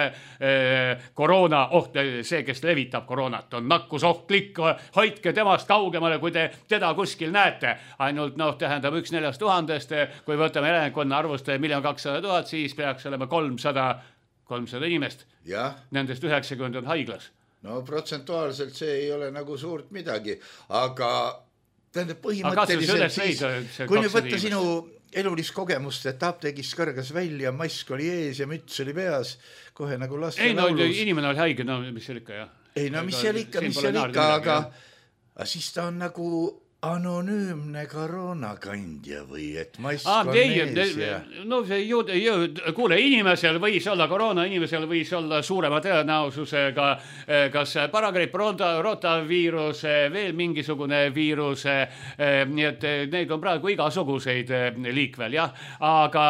S4: eh, koroona oht, see, kes levitab koroonat, on nakkusohtlik, hoidke temast kaugemale, kui te teda kuskil näete. Ainult noh, tähendab üks neljast tuhandest, kui võtame elanikkonna arvust miljon kakssada tuhat, siis peaks olema kolmsada, kolmsada inimest.
S3: Ja.
S4: Nendest üheksakümmend on haiglas.
S3: No protsentuaalselt see ei ole nagu suurt midagi, aga tähendab põhimõtteliselt siis, kui nüüd võtta sinu elulist kogemust, et apteegist kõrgas välja, mask oli ees ja müts oli peas, kohe nagu laste
S4: ei, no,
S3: laulus.
S4: Inimene oli haige, no mis seal ikka, jah.
S3: Ei, no mis seal ikka, mis seal ikka, aga... aga siis ta on nagu anonüümne koroonakandja või et mask
S4: ah,
S3: on
S4: ei,
S3: ees ja...
S4: no see ju, ju, kuule, inimesel võis olla, koroona inimesel võis olla suurema tõenäosusega kas paragripp, rota, rotaviirus, veel mingisugune viirus, nii et neid on praegu igasuguseid liikvel, jah, aga,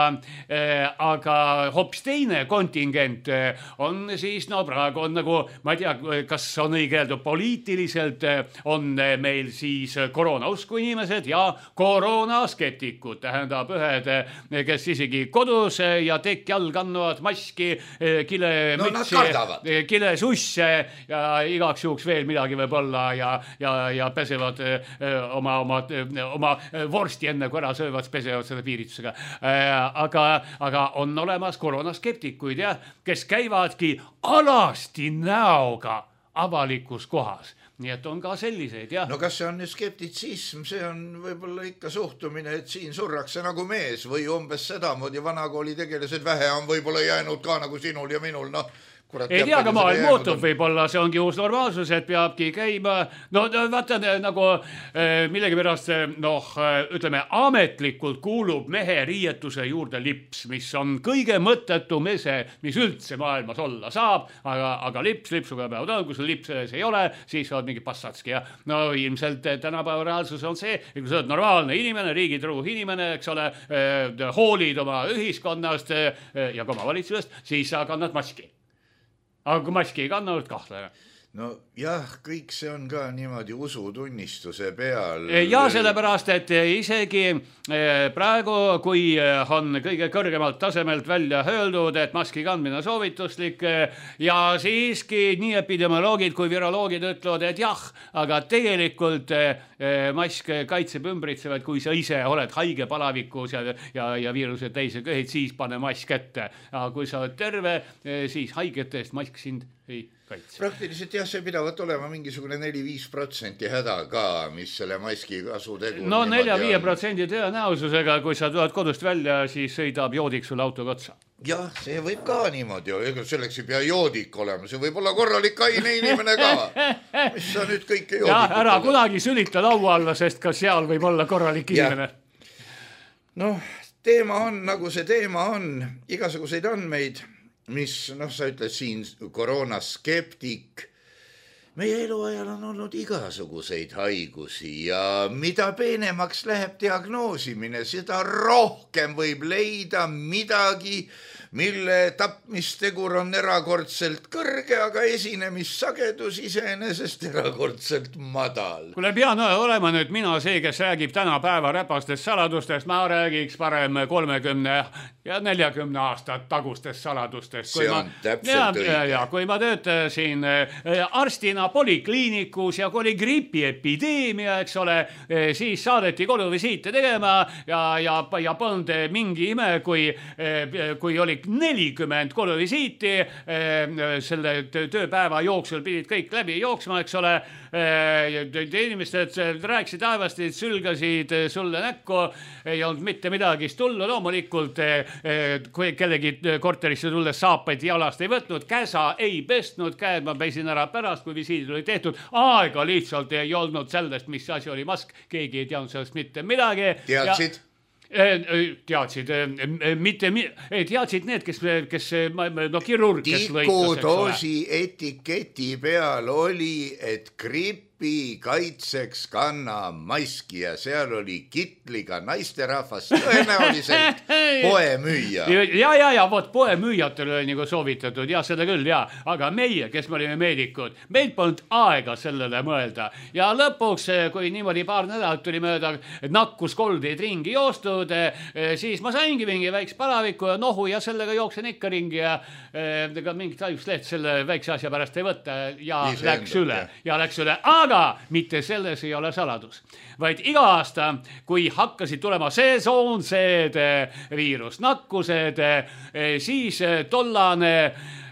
S4: aga hoopis teine kontingent on siis, no praegu on nagu, ma ei tea, kas on õige öelda, poliitiliselt on meil siis koroona usku inimesed ja koroonaskeptikud, tähendab ühed, kes isegi kodus ja tekk all kannuvad maski, kilemütsi, no, kilesusse ja igaks juhuks veel midagi võib olla ja, ja, ja pesevad oma, oma, oma vorsti enne, kui ära söövad, pesevad selle piiritusega. Aga, aga on olemas koroonaskeptikuid, jah, kes käivadki alasti näoga avalikus kohas. Nii et on ka selliseid, jah.
S3: No kas see on nüüd skeptitsism, see on võib-olla ikka suhtumine, et siin surrakse nagu mees või umbes sedamoodi vanakooli tegelased vähe on võib-olla jäänud ka nagu sinul ja minul, noh. Kurat,
S4: ei tea, aga maailm muutub võib-olla, see ongi uus normaalsus, et peabki käima, no vaata nagu millegi pärast, noh, ütleme, ametlikult kuulub mehe riietuse juurde lips, mis on kõige mõttetum ese, mis üldse maailmas olla saab, aga, aga lips, lipsuga peavad on, kui sul lips ees ei ole, siis saad mingi passatski ja no ilmselt tänapäeva reaalsus on see, et kui sa oled normaalne inimene, riigitruh inimene, eks ole, hoolid oma ühiskonnast ja ka oma valitsusest, siis sa kannad maski. Aga kui maski ei kannanud, kahtlane.
S3: No jah, kõik see on ka niimoodi usutunnistuse peal.
S4: Ja sellepärast, et isegi praegu, kui on kõige kõrgemalt tasemelt välja öeldud, et maski kandmine soovituslik ja siiski nii epidemioloogid kui viroloogid ütlevad, et jah, aga tegelikult mask kaitseb ümbritsevaid, kui sa ise oled haige palavikus ja, ja, ja viiruse teise köhid, siis pane mask ette. Aga kui sa oled terve, siis haigete eest mask sind ei kaitse.
S3: Praktiliselt jah, see pidavat olema mingisugune neli-viis protsenti häda ka, mis selle maski kasutegur.
S4: No nelja-viie protsendi tõenäosusega, kui sa tuled kodust välja, siis sõidab joodik sul autoga otsa.
S3: Jah, see võib ka niimoodi, ega selleks ei pea joodik olema, see võib olla korralik aine inimene ka. Mis sa nüüd kõike joodikut?
S4: Ja ära kunagi sülita laua alla, sest ka seal võib olla korralik inimene.
S3: Noh, teema on nagu see teema on, igasuguseid andmeid, mis, noh, sa ütled siin koroonaskeptik. Meie eluajal on olnud igasuguseid haigusi ja mida peenemaks läheb diagnoosimine, seda rohkem võib leida midagi, mille tapmistegur on erakordselt kõrge, aga esinemissagedus iseenesest erakordselt madal.
S4: Kuule, pean olema nüüd mina see, kes räägib tänapäeva räpastest saladustest, ma räägiks parem kolmekümne ja neljakümne aastat tagustest saladustest.
S3: See on
S4: ma,
S3: täpselt õige.
S4: Ja, ja kui ma töötasin arstina polikliinikus ja kui oli gripiepideemia, eks ole, siis saadeti koduvisiite tegema ja, ja, ja polnud mingi ime, kui, kui oli nelikümmend koduvisiiti selle tööpäeva jooksul pidid kõik läbi jooksma, eks ole, inimesed rääkisid aevasti, sülgasid sulle näkku, ei olnud mitte midagi tullu, loomulikult kui kellegi korterisse tulles saapaid jalast ei võtnud, käsa ei pestnud, käed ma pesin ära pärast, kui visiidid oli tehtud, aega lihtsalt ei olnud sellest, mis asi oli mask, keegi ei teadnud sellest mitte midagi.
S3: Teadsid?
S4: Teadsid, mitte, teadsid need, kes, kes no kirurg, kes lõikas,
S3: tikudoosi etiketi peal oli, et gripi kaitseks kanna maski ja seal oli kitliga naisterahvas, tõenäoliselt poemüüja.
S4: Ja, ja, ja, vot poemüüjatel oli nagu soovitatud, ja seda küll, ja, aga meie, kes me olime meedikud, meil polnud aega sellele mõelda ja lõpuks, kui niimoodi paar nädalat tuli mööda nakkuskoldeid ringi joostud, siis ma saingi mingi väikse palaviku ja nohu ja sellega jooksen ikka ringi ja ega mingit haigusleht selle väikse asja pärast ei võtta ja Ise läks endalt, üle ja. ja läks üle, aga mitte selles ei ole saladus, vaid iga aasta, kui hakkasid tulema sesoonsed viirusnakkused, siis tollane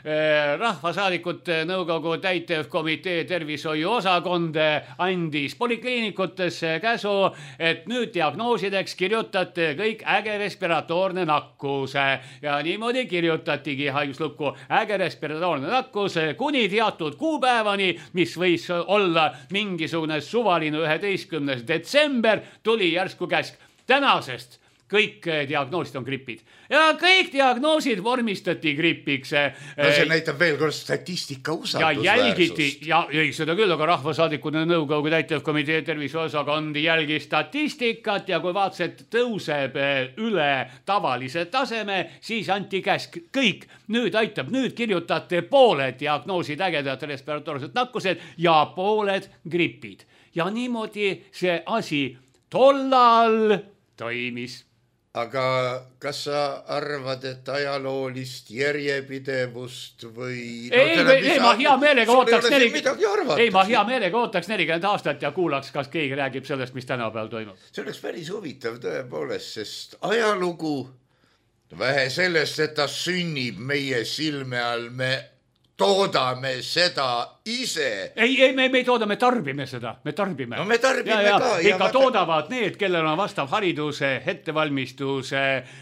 S4: rahvasaadikute nõukogu täitevkomitee tervishoiuosakond andis polikliinikutesse käsu, et nüüd diagnoosideks kirjutate kõik äge respiratoorne nakkus ja niimoodi kirjutatigi haiguslukku äge respiratoorne nakkus kuni teatud kuupäevani, mis võis olla mingisugune suvaline üheteistkümnes detsember, tuli järsku käsk tänasest. Kõik diagnoosid on gripid ja kõik diagnoosid vormistati gripiks.
S3: No see näitab veel kord statistika usaldusväärsust.
S4: Ja jälgiti, ja ei, seda küll, aga rahvasaadikute nõukogu täitevkomitee tervishoiuosakond jälgis statistikat ja kui vaatas, et tõuseb üle tavalise taseme, siis anti käsk kõik. Nüüd aitab, nüüd kirjutate pooled diagnoosid ägedad respiratoorsed nakkused ja pooled gripid. Ja niimoodi see asi tollal toimis.
S3: Aga kas sa arvad, et ajaloolist järjepidevust või...
S4: Ei, no, ei, ei, ma hea meelega ootaks
S3: nelikümmend...
S4: ei, ma hea meelega ootaks nelikümmend aastat ja kuulaks, kas keegi räägib sellest, mis tänapäeval toimub.
S3: See oleks päris huvitav tõepoolest, sest ajalugu, vähe sellest, et ta sünnib meie silme all, me toodame seda ise.
S4: Ei, ei, me, me ei tooda, me tarbime seda, me tarbime.
S3: No me tarbime
S4: ja, ja,
S3: ka.
S4: Ikka ja toodavad need, kellel on vastav hariduse, ettevalmistuse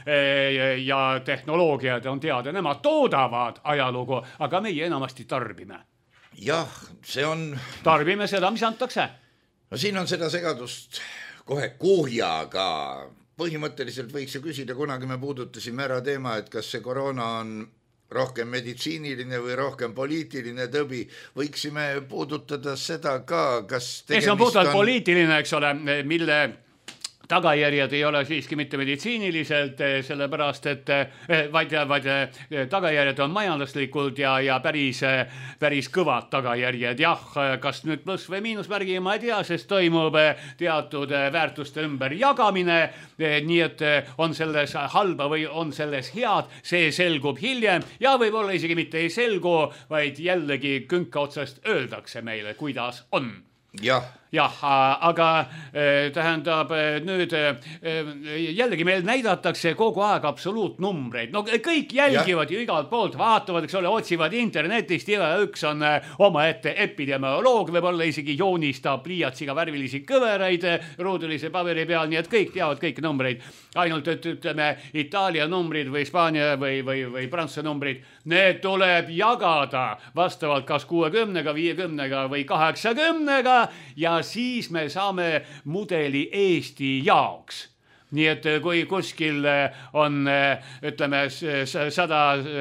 S4: ja tehnoloogiad on teada. Nemad toodavad ajalugu, aga meie enamasti tarbime.
S3: Jah, see on...
S4: Tarbime seda, mis antakse.
S3: No siin on seda segadust kohe kuhjaga. Põhimõtteliselt võiks ju küsida, kunagi me puudutasime ära teema, et kas see koroona on... rohkem meditsiiniline või rohkem poliitiline tõbi, võiksime puudutada seda ka, kas
S4: tegemist on... See on puhtalt on... poliitiline, eks ole, mille tagajärjed ei ole siiski mitte meditsiiniliselt, sellepärast, et vaid, vaid tagajärjed on majanduslikult ja, ja päris, päris kõvad tagajärjed. Jah, kas nüüd pluss või miinusmärgi, ma ei tea, sest toimub teatud väärtuste ümber jagamine, nii et on selles halba või on selles head, see selgub hiljem ja võib-olla isegi mitte ei selgu, vaid jällegi künka otsast öeldakse meile, kuidas on.
S3: Jah.
S4: Jah, aga tähendab nüüd jällegi meil näidatakse kogu aeg absoluutnumbreid. No kõik jälgivad ja. Ju igalt poolt, vaatavad, eks ole, otsivad internetist, iga üks on oma ette epidemioloog, võib-olla isegi joonistab pliiatsiga värvilisi kõveraid ruudulise paberi peal, nii et kõik teavad kõiki numbreid. Ainult, et ütleme, Itaalia numbrid või Hispaania või, või, või Prantsuse numbrid, need tuleb jagada vastavalt kas kuuekümnega, viiekümnega või kaheksakümnega ja siis me saame mudeli Eesti jaoks. Nii et kui kuskil on, ütleme, sada,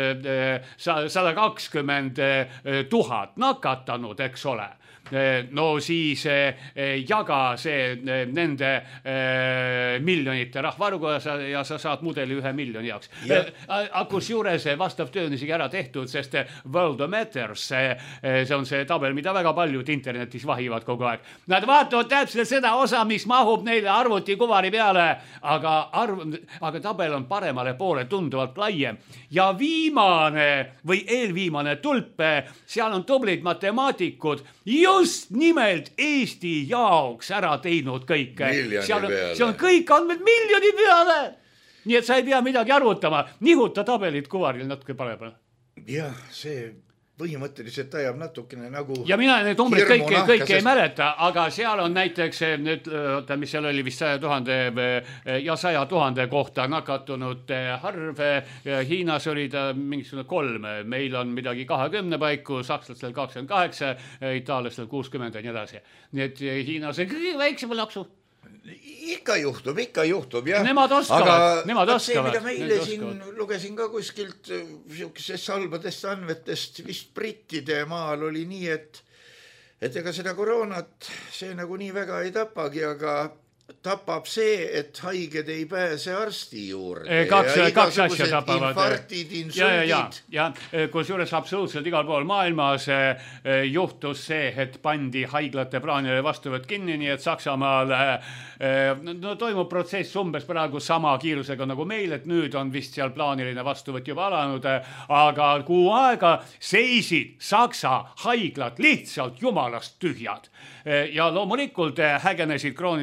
S4: sada kakskümmend tuhat nakatanud, eks ole, no siis jaga see nende miljonite rahvaarvuga ja sa saad mudeli ühe miljoni jaoks. Kus juures vastav töö on isegi ära tehtud, sest Worldometers, see on see tabel, mida väga paljud internetis vahivad kogu aeg. Nad vaatavad täpselt seda osa, mis mahub neile arvuti kuvari peale, aga, arv, aga tabel on paremale poole tunduvalt laiem. Ja viimane või eelviimane tulp, seal on tublid matemaatikud, just nimelt Eesti jaoks ära teinud kõik. Seal on, seal on kõik andmed miljoni peale. Nii et sa ei pea midagi arvutama. Nihuta tabelit kuvaril natuke paremale.
S3: Jah, see põhimõtteliselt ajab natukene nagu... Ja
S4: mina need numbrid kõik, kõik sest... ei mäleta, aga seal on näiteks, nüüd, mis seal oli vist saja tuhande ja saja tuhande kohta nakatunud harv. Hiinas oli ta mingisugune kolm. Meil on midagi kahekümne paiku, sakslastel kakskümmend kaheksa, itaallastel kuuskümmend ja nii edasi. Nii et Hiinas on kõige väiksema laksu.
S3: Ikka juhtub, ikka juhtub, jah.
S4: Nemad oskavad,
S3: aga
S4: nemad oskavad.
S3: See, mida meile siin lugesin ka kuskilt sellisest halbadest andmetest, vist brittide maal oli nii, et, et ega seda koroonat see nagu nii väga ei tapagi, aga tapab see, et haiged ei pääse arsti juurde.
S4: Kaks, kaks asja tapavad.
S3: Infarktid, insuldid.
S4: Ja, ja, ja, ja kus juures absoluutselt igal pool maailmas juhtus see, et pandi haiglate plaanile vastuvõtt kinni, nii et Saksamaal no, toimub protsess umbes praegu sama kiirusega nagu meil, et nüüd on vist seal plaaniline vastuvõtt juba alanud, aga kuu aega seisid Saksa haiglad lihtsalt jumalast tühjad. Ja loomulikult hägenesid kroonilised haigus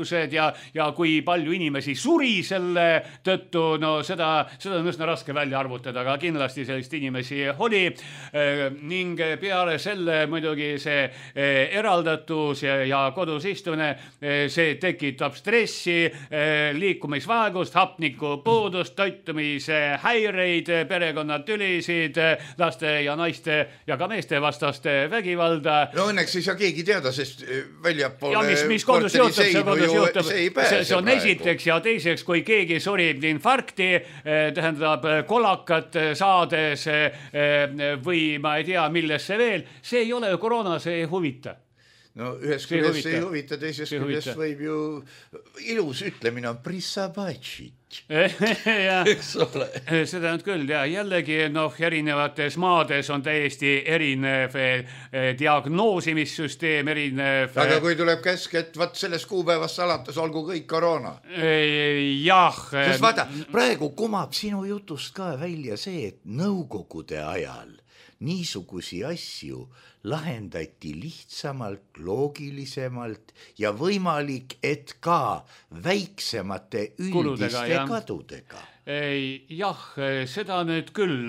S4: haigused ja, ja kui palju inimesi suri selle tõttu, no seda, seda on üsna raske välja arvutada, aga kindlasti sellist inimesi oli ning peale selle muidugi see eraldatus ja, ja kodus istumine, see tekitab stressi, liikumisvaegust, hapnikupuudust, toitumise häireid, perekonnatülisid, laste ja naiste ja ka meeste vastaste vägivalda.
S3: No õnneks ei saa keegi teada, sest väljapoole
S4: ja mis, mis kodus juhtub, see kodus juhtub,
S3: see,
S4: see, see on praegu. Esiteks ja teiseks, kui keegi surib infarkti, tähendab kolakat saades või ma ei tea, millesse veel, see ei ole ju koroona, see ei huvita.
S3: No ühes küljest ei huvita, teises küljest võib ju, ilus ütlemine on prisabatšit. Eks ole.
S4: Seda on küll ja jällegi noh, erinevates maades on täiesti erinev diagnoosimisüsteem, erinev.
S3: Aga kui tuleb käsk, et vaat sellest kuupäevast alates olgu kõik koroona.
S4: Jah.
S3: Sest vaata, praegu kumab sinu jutust ka välja see, et nõukogude ajal niisugusi asju lahendati lihtsamalt, loogilisemalt ja võimalik, et ka väiksemate üldiste Kuludega, ja. kadudega.
S4: Jah, seda nüüd küll.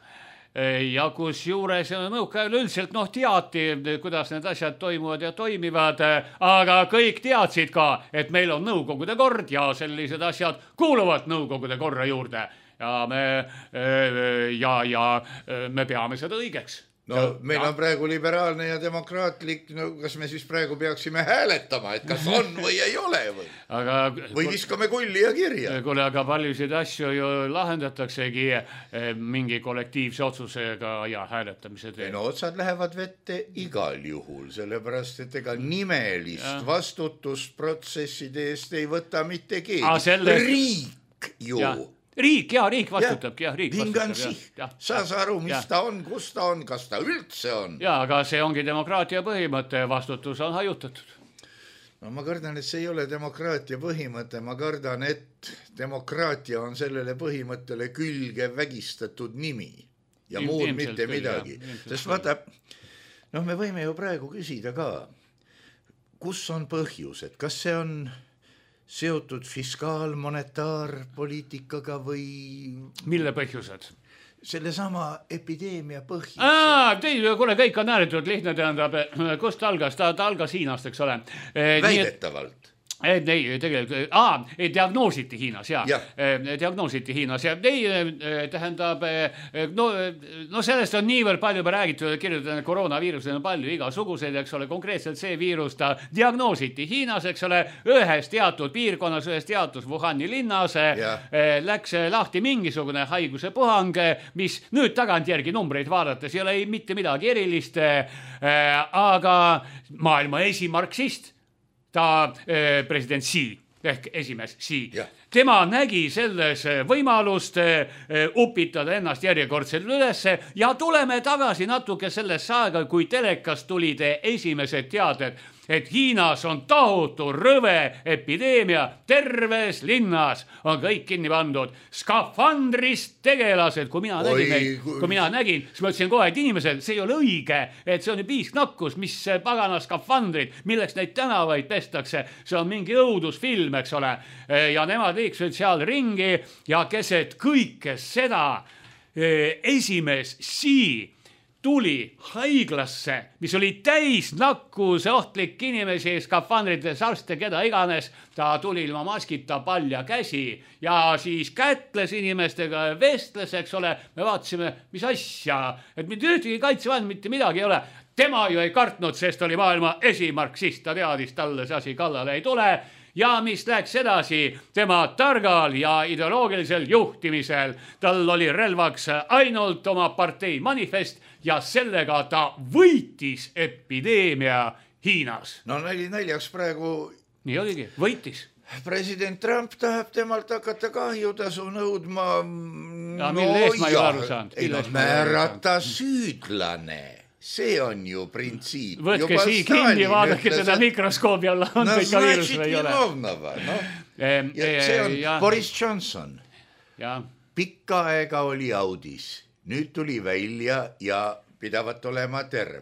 S4: Ja kus juures nõukaajal üldiselt noh teati, kuidas need asjad toimuvad ja toimivad, aga kõik teadsid ka, et meil on nõukogude kord ja sellised asjad kuuluvad nõukogude korra juurde. Ja me, ja, ja me peame seda õigeks.
S3: No ja, meil ja. on praegu liberaalne ja demokraatlik, no kas me siis praegu peaksime hääletama, et kas on või ei ole või? Aga, või viskame kulli ja kirja?
S4: Kuule, aga paljusid asju ju lahendataksegi mingi kollektiivse otsusega ja hääletamise teel.
S3: No otsad lähevad vette igal juhul, sellepärast, et ega nimelist ja. vastutust protsesside eest ei võta mitte keegi.
S4: A, selle...
S3: Riik ju. Ja.
S4: Riik, ja riik vastutabki, ja riik
S3: vastutab.
S4: vastutab.
S3: Sa sa aru, mis ja. ta on, kus ta on, kas ta üldse on?
S4: Ja, aga see ongi demokraatia põhimõte, vastutus on hajutatud.
S3: No ma kardan, et see ei ole demokraatia põhimõte, ma kardan, et demokraatia on sellele põhimõttele külge vägistatud nimi ja muud Ilmselt mitte küll, midagi. Sest vaata, noh, me võime ju praegu küsida ka, kus on põhjus, et kas see on seotud fiskaal-monetaarpoliitikaga või...
S4: Mille põhjused?
S3: Selle sama epideemia põhjus.
S4: Aa, teil, kuule, kõik on ääretult lihtne, tähendab, kust ta algas? Ta, ta algas Hiinast, eks ole.
S3: Väidetavalt.
S4: Ei, ei, tegelikult, aa, diagnoositi Hiinas, jaa. Ja. Diagnoositi Hiinas ja ei, tähendab, no, no sellest on niivõrd palju räägitud, kirjutanud koroonaviirused on palju igasuguseid, eks ole, konkreetselt see viirus ta diagnoositi Hiinas, eks ole, ühes teatud piirkonnas, ühes teatud Wuhani linnas, ja. läks lahti mingisugune haiguse puhang, mis nüüd tagantjärgi numbreid vaadates ei ole mitte midagi erilist, aga maailma esimarksist ta eh, president Xi ehk esimees Xi. Ja. Tema nägi selles võimalust eh, upitada ennast järjekordselt ülesse ja tuleme tagasi natuke sellesse aega, kui telekas tulid esimesed teaded, et Hiinas on tohutu rõve epideemia, terves linnas on kõik kinni pandud. Skafandrist tegelased, kui mina Oi, nägin, kui mina nägin, siis ma ütlesin kohe, et inimesed, see ei ole õige, et see on ju piisknakkus, mis pagana skafandrid, milleks neid tänavaid pestakse, see on mingi õudusfilm, eks ole, ja nemad liiksid seal ringi ja keset kõike seda esimees Xi tuli haiglasse, mis oli täis nakkuse ohtlik inimesi, skafandrites arste, keda iganes, ta tuli ilma maskita palja käsi ja siis kätles inimestega ja vestles, eks ole, me vaatasime, mis asja, et mitte ühtegi kaitsevahendit, mitte midagi ei ole. Tema ju ei kartnud, sest oli maailma esimarksist, ta teadis, talle see asi kallale ei tule. Ja mis läks edasi tema targal ja ideoloogilisel juhtimisel. Tal oli relvaks ainult oma partei manifest ja sellega ta võitis epideemia Hiinas.
S3: No näli naljaks praegu...
S4: Nii oligi, võitis.
S3: President Trump tahab temalt hakata kahjutasu nõudma...
S4: Ja mille eest ma ei aru saanud?
S3: Ei no määrata süüdlane. See on ju printsiip.
S4: Võtke sii kinni, vaadake seda mikroskoobi alla.
S3: No значит виновного. No? Ja see on ja. Boris Johnson.
S4: Ja.
S3: Pikka aega oli audis. Nüüd tuli välja ja pidavat olema terve.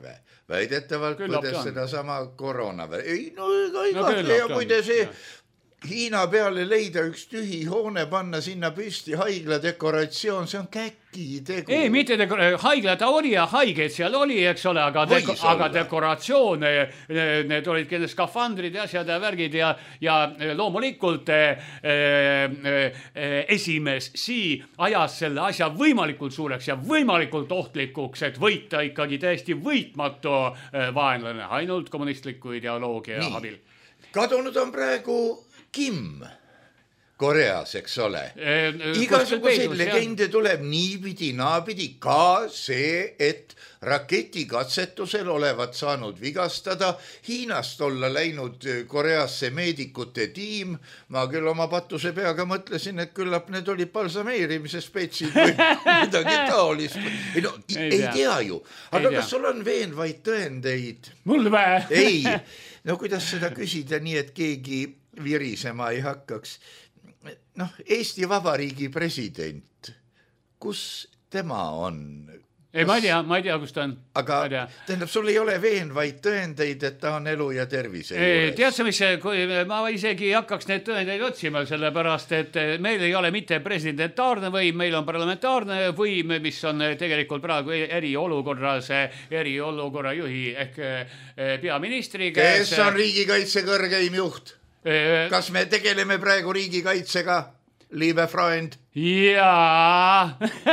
S3: väidetavalt põdes seda sama koroona. Ei, no ega ei
S4: No
S3: kahtle
S4: küllap
S3: ja
S4: on,
S3: muide see
S4: jah.
S3: Hiina peale leida üks tühi hoone, panna sinna püsti haigla dekoratsioon, see on käki tegu.
S4: Ei, mitte deko- haigla ta oli ja haigeid seal oli, eks ole, aga, deko- aga dekoratsioon, need olid kindlasti skafandrid ja asjad ja värgid ja, ja loomulikult eh, eh, esimees Xi ajas selle asja võimalikult suureks ja võimalikult ohtlikuks, et võita ikkagi täiesti võitmatu vaenlane ainult kommunistliku ideoloogia
S3: Nii.
S4: abil.
S3: Kadunud on praegu Kim Koreas, eks ole.
S4: Eh,
S3: Igasuguseid legende tuleb niipidi, naapidi, ka see, et raketikatsetusel olevat saanud vigastada Hiinast olla läinud Koreasse meedikute tiim. Ma küll oma patuse peaga mõtlesin, et küllap need olid balsameerimise spetsid või midagi taolist. Ei, no, ei, ei tea ju. Aga kas sul on veenvaid tõendeid?
S4: Mul vä?
S3: Ei, no kuidas seda küsida nii, et keegi virisema ei hakkaks. Noh, Eesti Vabariigi president, kus tema on?
S4: Ei, ma ei tea, ma ei tea, kus ta on.
S3: Aga tähendab, sul ei ole veenvaid tõendeid, et ta on elu ja tervise juures.
S4: Tead sa, mis, kui ma isegi hakkaks need tõendeid otsima, sellepärast, et meil ei ole mitte presidentaarne võim, meil on parlamentaarne võim, mis on tegelikult praegu eriolukorras, eriolukorra juhi ehk peaministri käes.
S3: Kes on riigikaitse kõrgeim juht? Kas me tegeleme praegu riigikaitsega, liebe Freund?
S4: Jaa.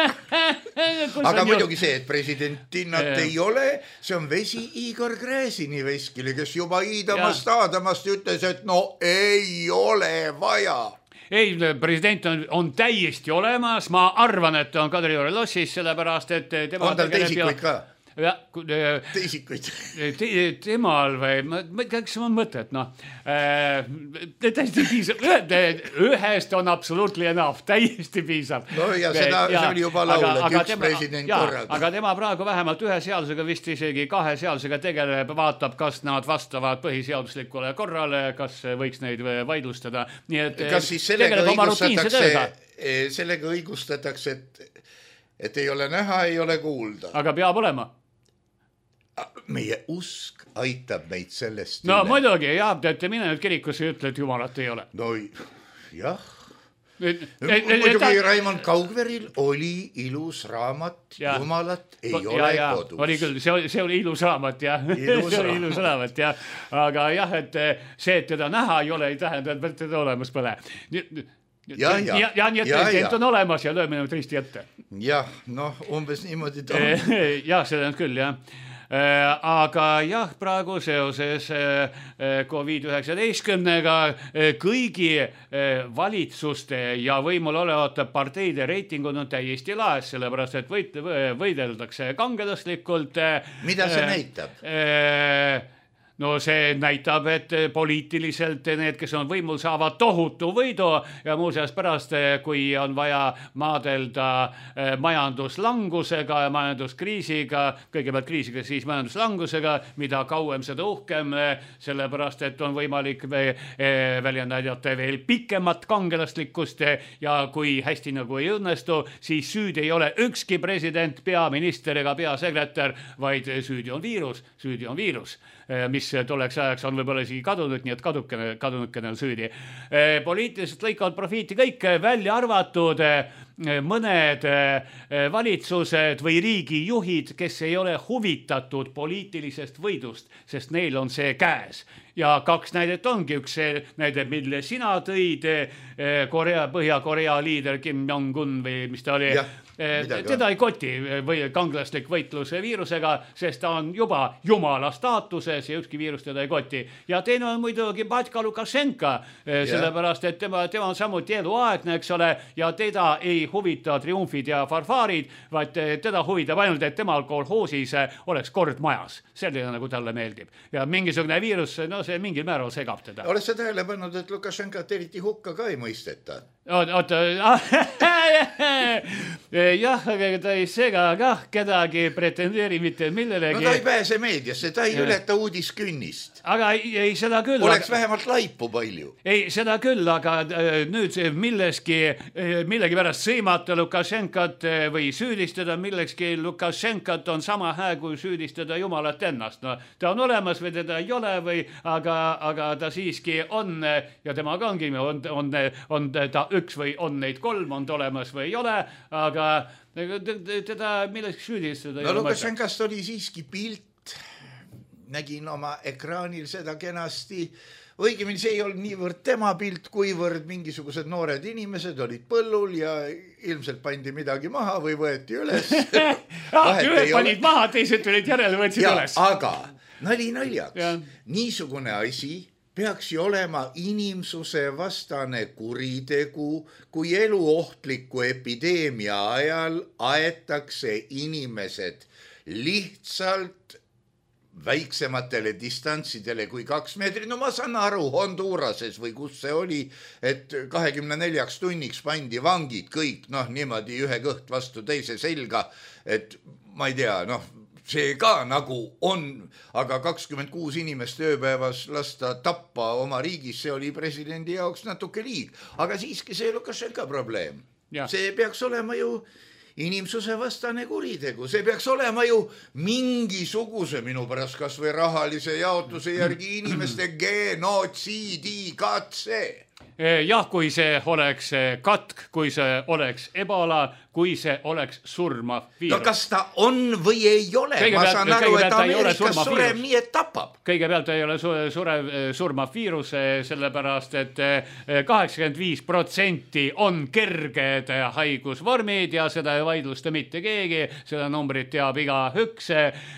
S3: Aga muidugi see, et presidentinat ei ole, see on vesi Igor Gräzini veskile, kes juba iidamast aadamast ütles, et no ei ole vaja.
S4: Ei, president on, on täiesti olemas, ma arvan, et on Kadriorel lossis, sellepärast, et tema
S3: on tal teisikuid ka?
S4: Ja,
S3: teisikuid
S4: te, temal või ma, kas ma mõtlet, noh täiesti piisab, ühest on absolutely enough, täiesti piisab.
S3: No ja seda ja, see oli juba laul, et üks tema, president ja, korraga.
S4: Aga tema praegu vähemalt ühe seadusega, vist isegi kahe seadusega tegeleb, vaatab, kas nad vastavad põhiseaduslikule korrale, kas võiks neid vaidlustada. Nii et
S3: kas siis sellega õigustatakse, sellega õigustatakse, et, et ei ole näha, ei ole kuulda?
S4: Aga peab olema.
S3: Meie usk aitab meid sellest
S4: no üle. Muidugi, jah, et mine nüüd kirikusse ja ütle, et jumalat ei ole.
S3: No jah. Muidugi Raimond Kaugveril oli ilus raamat, ja. Jumalat ei ja, ole ja. Kodus.
S4: Oli küll, see oli, see oli ilus raamat, jah.
S3: Ilus
S4: see oli ilus raamat, jah. Aga jah, et see, et teda näha ei ole, ei tähenda, et teda olemas pole.
S3: Ja, ja,
S4: ja, ja nii, et president on olemas ja lööme nüüd risti ette.
S3: Jah, noh, umbes niimoodi ta on.
S4: jah, seda on küll, jah. Aga jah, praegu seoses covid üheksateistkümnega kõigi valitsuste ja võimul olevate parteide reitingud on täiesti laes, sellepärast et võit, võideldakse kangelaslikult.
S3: Mida see näitab?
S4: No see näitab, et poliitiliselt need, kes on võimul, saavad tohutu võidu ja muuseas pärast, kui on vaja maadelda majanduslangusega ja majanduskriisiga, kõigepealt kriisiga, siis majanduslangusega, mida kauem seda uhkem, sellepärast, et on võimalik välja näidata veel pikemat kangelaslikkust ja kui hästi nagu ei õnnestu, siis süüdi ei ole ükski president, peaminister ega peasekretär, vaid süüdi on viirus, süüdi on viirus, mis tolleks ajaks on võib-olla isegi kadunud, nii et kadukene, kadunukene on süüdi. Poliitiliselt lõikavad profiiti kõik välja arvatud mõned valitsused või riigijuhid, kes ei ole huvitatud poliitilisest võidust, sest neil on see käes. Ja kaks näidet ongi, üks näide, mille sina tõid, Korea, Põhja-Korea liider Kim Jong-un või mis ta oli, ja, teda ei koti või kangelaslik võitlus viirusega, sest ta on juba jumala staatuses ja ükski viirus teda ei koti. Ja teine on muidugi Batka Lukašenka, sellepärast, et tema, tema on samuti eluaegne, eks ole, ja teda ei huvita triumfid ja farfaarid, vaid teda huvitab ainult, et temal kolhoosis oleks kord majas. Selline nagu talle meeldib. Ja mingisugune viirus, no see mingil määral segab teda.
S3: Oled sa tähele pannud, et Lukašenkat eriti hukka ka ei mõisteta?
S4: oota, jah, aga ta ei sega kah kedagi, pretendeeri mitte millelegi.
S3: No ta ei pääse meediasse, ta ei ületa uudiskünnist.
S4: Aga ei, ei seda küll.
S3: Oleks aga... vähemalt laipu palju.
S4: Ei, seda küll, aga nüüd milleski, millegi pärast sõimata Lukašenkat või süüdistada millekski Lukašenkat on sama hää, kui süüdistada Jumalat ennast. No, ta on olemas või teda ei ole või, aga, aga ta siiski on ja temaga ongi, on, on, on ta üks või on neid kolm, on ta olemas või ei ole, aga teda millegi süüdistada.
S3: No Lukašenkast oli siiski pilt, nägin oma ekraanil seda kenasti, õigemini see ei olnud niivõrd tema pilt, kuivõrd mingisugused noored inimesed olid põllul ja ilmselt pandi midagi maha või võeti üles.
S4: Ühed panid maha, teised tulid järele, võtsid
S3: ja,
S4: üles.
S3: Aga nali naljaks, niisugune asi peaks ju olema inimsuse vastane kuritegu, kui eluohtliku epideemia ajal aetakse inimesed lihtsalt väiksematele distantsidele kui kaks meetrit. No ma saan aru, Hondurases või kus see oli, et kahekümne neljaks tunniks pandi vangid kõik, noh, niimoodi ühe kõht vastu teise selga, et ma ei tea, noh, see ka nagu on, aga kakskümmend kuus inimest ööpäevas lasta tappa oma riigis, see oli presidendi jaoks natuke liig. Aga siiski see Lukašenka probleem. Ja. See peaks olema ju inimsuse vastane kuritegu. See peaks olema ju mingisuguse minu pärast kas või rahalise jaotuse järgi inimeste genotsiidi katse.
S4: Jah, kui see oleks katk, kui see oleks ebola, kui see oleks surmav viirus.
S3: No kas ta on või ei ole? Ma saan aru, et Ameerikas sureb nii, et tapab.
S4: Kõigepealt ei ole surev surmav viirus, sellepärast, et kaheksakümmend viis protsenti on kerged haigusvormid ja seda ei vaidlusta mitte keegi, seda numbrit teab iga üks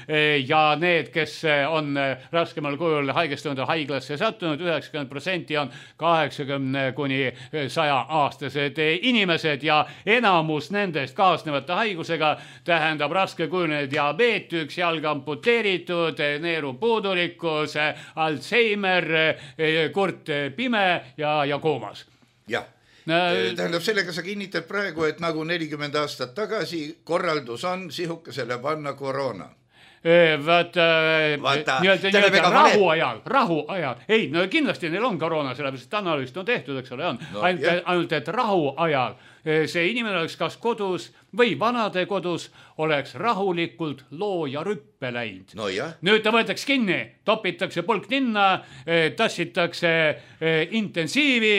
S4: ja need, kes on raskemal kujul haigestunud haiglasse sattunud, üheksakümmend protsenti on kaheksakümne kuni saja aastased inimesed ja enamus nendest kaasnevate haigusega tähendab raske kujunenud diabeet, üks jalg amputeeritud, neeru puudulikkus, Alzheimer, kurt pime ja, ja koomas.
S3: Jah, tähendab sellega sa kinnitad praegu, et nagu nelikümmend aastat tagasi korraldus on sihukesele panna koroona.
S4: Vaata, nii-öelda rahu ajal, rahu ajal. Ei, no kindlasti neil on koroona, sellepärast et analüüst on tehtud, eks ole, on. No, ainult, ainult, et rahu ajal see inimene oleks kas kodus või vanade kodus, oleks rahulikult loo ja rüppe läinud.
S3: No jah.
S4: Nüüd ta võetakse kinni, topitakse pulk ninna, tassitakse intensiivi,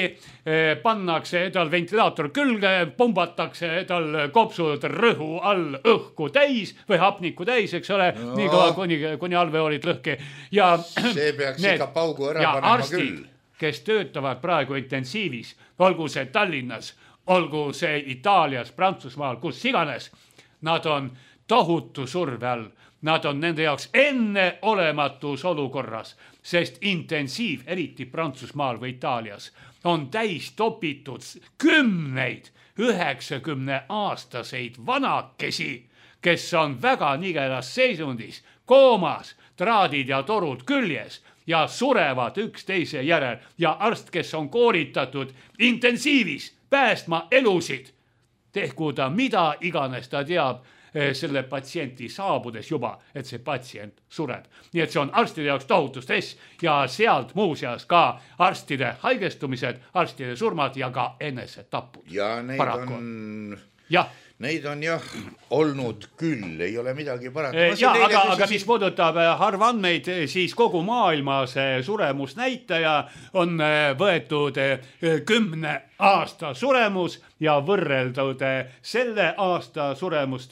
S4: pannakse tal ventilaator külge, pumbatakse tal kopsud rõhu all õhku täis või hapniku täis, eks ole, no. Nii kaua kuni, kuni alveoolid lõhki. Ja
S3: see peaks need, ikka paugu ära panema
S4: arstid, küll. Kes töötavad praegu intensiivis, olgu see Tallinnas, olgu see Itaalias, Prantsusmaal, kus iganes, nad on tohutu surve all. Nad on nende jaoks enneolematus olukorras, sest intensiiv, eriti Prantsusmaal või Itaalias, on täis topitud kümneid üheksakümne aastaseid vanakesi, kes on väga nigelas seisundis, koomas, traadid ja torud küljes ja surevad üksteise järel ja arst, kes on kooritatud intensiivis päästma elusid, tehku ta mida iganes ta teab selle patsienti saabudes juba, et see patsient sureb. Nii et see on arstide jaoks tohutu stress ja sealt muuseas ka arstide haigestumised, arstide surmad ja ka enesetapud.
S3: Ja neid Paraku. on...
S4: Jah.
S3: Neid on jah olnud küll, ei ole midagi parata.
S4: Ja, aga, aga mis puudutab harvandmeid, siis kogu maailmas suremusnäitaja on võetud kümne aasta suremus ja võrreldud selle aasta suremust.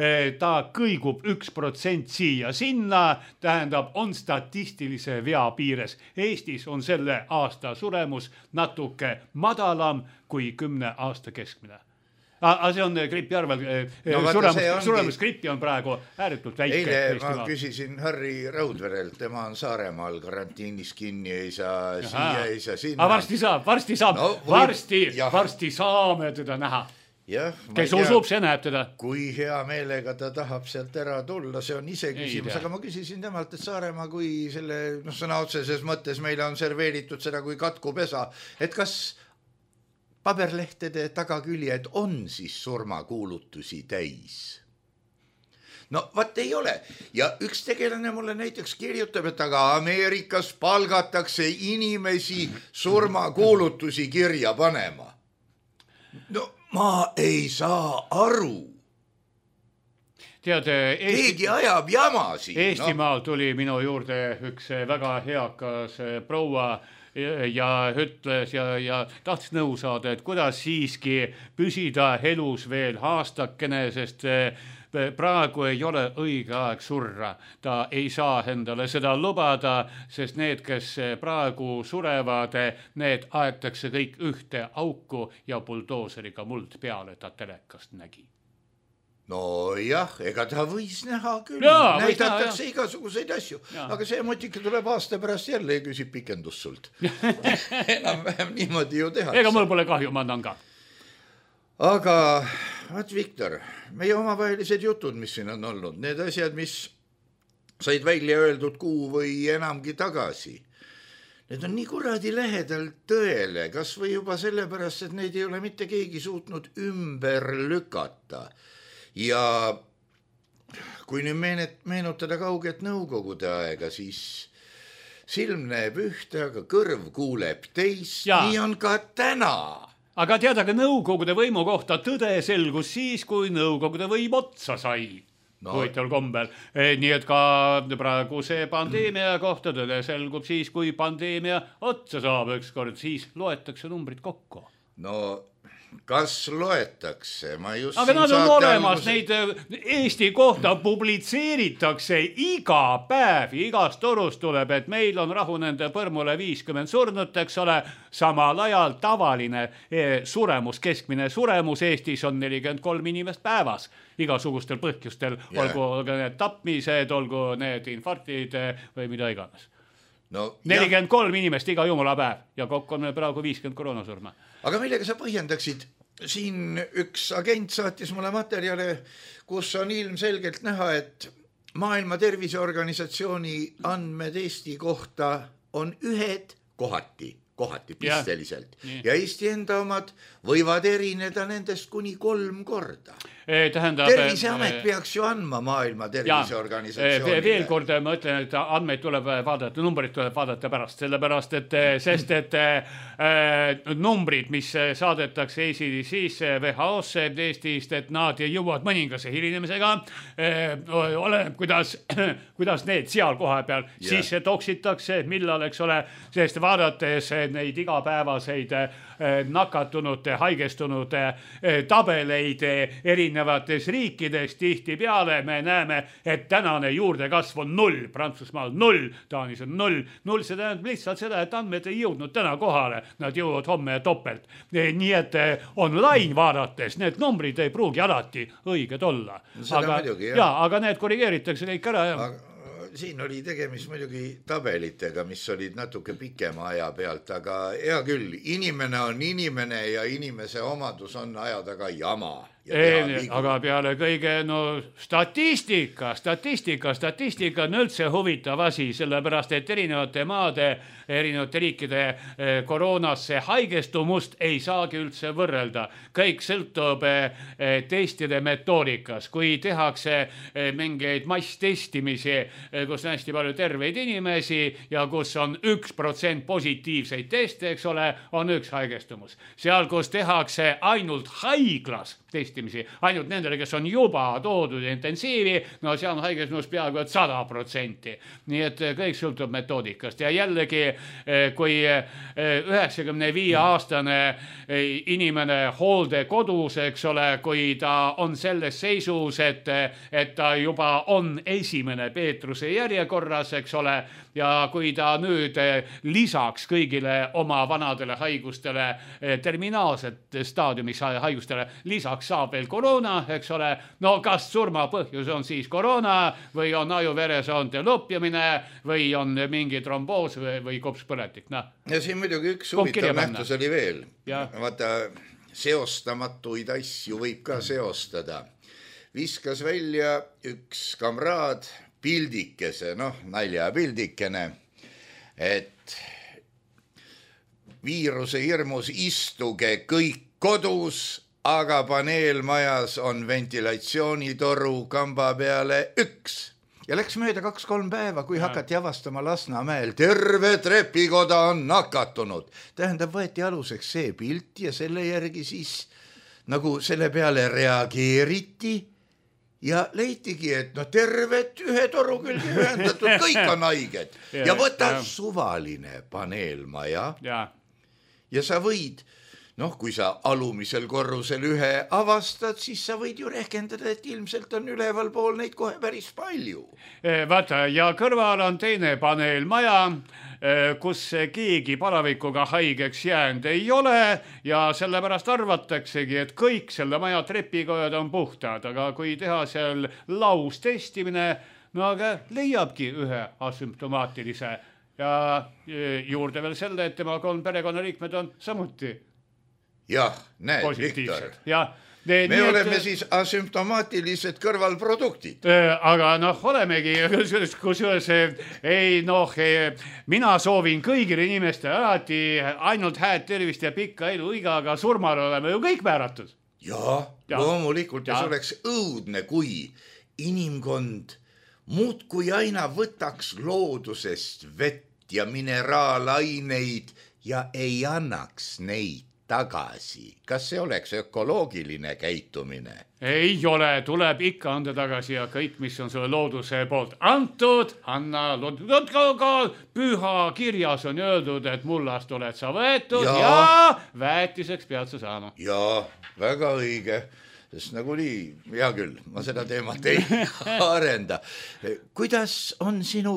S4: Ta kõigub üks protsent siia sinna, tähendab, on statistilise vea piires. Eestis on selle aasta suremus natuke madalam kui kümne aasta keskmine. Aga see on gripi arvel, no, suremus, suremus gripi on praegu ääretult väike.
S3: Eile ma maal. küsisin Harri Raudverelt, tema on Saaremaal karantiinis kinni, ei saa Jaha. siia, ei saa sinna.
S4: Aga varsti saab, varsti saab, no, või... varsti, varsti saame teda näha.
S3: Jah,
S4: kes usub, see näeb teda.
S3: Kui hea meelega ta tahab sealt ära tulla, see on ise küsimus, aga ma küsisin temalt, et Saaremaa kui selle, noh, sõna otseses mõttes meile on serveeritud seda kui katkupesa, et kas paberlehtede tagaküljed on siis surmakuulutusi täis. No vaat ei ole ja üks tegelane mulle näiteks kirjutab, et aga Ameerikas palgatakse inimesi surmakuulutusi kirja panema. No ma ei saa aru.
S4: Tead, Eesti...
S3: keegi ajab jama siin.
S4: Eestimaal no. Tuli minu juurde üks väga heakas proua ja ütles ja, ja tahtis nõu saada, et kuidas siiski püsida elus veel aastakene, sest praegu ei ole õige aeg surra. Ta ei saa endale seda lubada, sest need, kes praegu surevad, need aetakse kõik ühte auku ja buldooseriga muld peale ta telekast nägi.
S3: No jah, ega ta võis näha küll,
S4: Jaa,
S3: näidatakse
S4: näha,
S3: igasuguseid asju, ja. Aga see motike tuleb aasta pärast jälle ja küsib pikendus sult. Enam-vähem niimoodi ju tehakse.
S4: Ega mul pole kahju, ma annan ka.
S3: Aga, vaat Viktor, meie omavahelised jutud, mis siin on olnud, need asjad, mis said välja öeldud kuu või enamgi tagasi, need on nii kuradi lähedal tõele, kas või juba sellepärast, et neid ei ole mitte keegi suutnud ümber lükata. Ja kui nüüd meenutada kauget nõukogude aega, siis silm näeb ühte, aga kõrv kuuleb teist, ja. Nii on ka täna.
S4: Aga tead, aga nõukogude võimu kohta tõde selgus siis, kui nõukogude võim otsa sai. No. Huvitaval kombel. Nii et ka praegu see pandeemia kohta tõde selgub siis, kui pandeemia otsa saab ükskord, siis loetakse numbrid kokku.
S3: No... kas loetakse? Ma just
S4: aga nad on olemas, neid Eesti kohta publitseeritakse iga päev, igast torust tuleb, et meil on rahu nende põrmule viiskümmend surnut, eks ole, samal ajal tavaline suremus, keskmine suremus Eestis on nelikümmend kolm inimest päevas, igasugustel põhjustel, yeah. olgu need tapmised, olgu need infarktid või mida iganes. No, nelikümmend kolm inimest iga jumala päev ja kokku on meil praegu viiskümmend koroonasurma.
S3: Aga millega sa põhjendaksid? Siin üks agent saatis mulle materjale, kus on ilmselgelt näha, et Maailma Terviseorganisatsiooni andmed Eesti kohta on ühed kohati, kohati pisteliselt. Ja, ja Eesti enda omad võivad erineda nendest kuni kolm korda.
S4: Tähendab,
S3: Terviseamet peaks ju andma Maailma Terviseorganisatsioonile.
S4: Veel kord ma ütlen, et andmeid tuleb vaadata, numbrid tuleb vaadata pärast, sellepärast, et sest, et äh, numbrid, mis saadetakse A C D C-sse, W H O-sse Eestist, et nad jõuavad mõningase hilinemisega, äh, oleneb, kuidas, kuidas need seal koha peal yeah. sisse toksitakse, millal, eks ole, sest vaadates neid igapäevaseid äh, nakatunute, haigestunute äh, tabeleid eri erinevates riikides tihti peale me näeme, et tänane juurdekasv on null, Prantsusmaal null, Taanis on null, null, see tähendab lihtsalt seda, et andmed ei jõudnud täna kohale, nad jõuavad homme topelt. Nii et online vaadates need numbrid ei pruugi alati õiged olla. Aga, muidugi, ja, aga need korrigeeritakse kõik ära. Ja.
S3: Aga siin oli tegemist muidugi tabelitega, mis olid natuke pikema aja pealt, aga hea küll, inimene on inimene ja inimese omadus on aja taga jama.
S4: Ei, aga peale kõige, no statistika, statistika, statistika on üldse huvitav asi, sellepärast, et erinevate maade, erinevate riikide koroonasse haigestumust ei saagi üldse võrrelda. Kõik sõltub testide metoodikas. Kui tehakse mingeid masstestimisi, kus on hästi palju terveid inimesi ja kus on üks protsent positiivseid teste, eks ole, on üks haigestumus. Seal, kus tehakse ainult haiglas testimisi, ainult nendele, kes on juba toodud intensiivi, no seal on haigestumus peaaegu et sada protsenti. Nii et kõik sõltub metoodikast ja jällegi, kui üheksakümne viie aastane inimene hooldekodus, eks ole, kui ta on selles seisus, et, et ta juba on esimene Peetruse järjekorras, eks ole, ja kui ta nüüd lisaks kõigile oma vanadele haigustele, terminaalset staadiumis haigustele, lisaks saab veel koroona, eks ole, no kas surma põhjus on siis koroona või on ajuveresoonte lõppjamine või on mingi tromboos või, või kopspõletik, noh.
S3: Ja siin muidugi üks huvitav nähtus oli veel. Ja. Vaata, seostamatuid asju võib ka seostada. Viskas välja üks kamraad pildikese, noh, nalja pildikene, et viiruse hirmus istuge kõik kodus, aga paneelmajas on ventilatsioonitoru kamba peale üks. Ja läks mööda kaks-kolm päeva, kui ja. hakati avastama Lasnamäel. Terve trepikoda on nakatunud. Tähendab, võeti aluseks see pilt ja selle järgi siis nagu selle peale reageeriti ja leitigi, et no tervet ühe toru külge ühendatud, kõik on haiged. ja, ja võta ja. suvaline paneelmaja ja. ja sa võid, noh, kui sa alumisel korrusel ühe avastad, siis sa võid ju rehkendada, et ilmselt on üleval pool neid kohe päris palju.
S4: Vaata, ja kõrval on teine paneelmaja, kus keegi palavikuga haigeks jäänud ei ole ja sellepärast arvataksegi, et kõik selle maja trepikojad on puhtad, aga kui teha seal laustestimine, no aga leiabki ühe asümptomaatilise ja juurde veel selle, et tema kolm perekonnaliikmed on samuti
S3: jah, näed, Viktor.
S4: Ja,
S3: me nii, oleme et, siis asümptomaatilised kõrvalproduktid.
S4: Aga noh, olemegi, kusjuures ei noh, mina soovin kõigile inimestele alati ainult hääd tervist ja pikka eluiga, aga surmale oleme ju kõik määratud.
S3: Ja, ja. loomulikult ja see oleks õudne, kui inimkond muud kui aina võtaks loodusest vett ja mineraalaineid ja ei annaks neid tagasi. Kas see oleks ökoloogiline käitumine?
S4: Ei ole, tuleb ikka anda tagasi ja kõik, mis on sulle looduse poolt antud, anna loodud. Ka püha kirjas on öeldud, et mullast oled sa võetud ja, ja väetiseks pead sa saama.
S3: Ja, väga õige. Sest nagu nii, hea küll, ma seda teemat ei arenda. Kuidas on sinu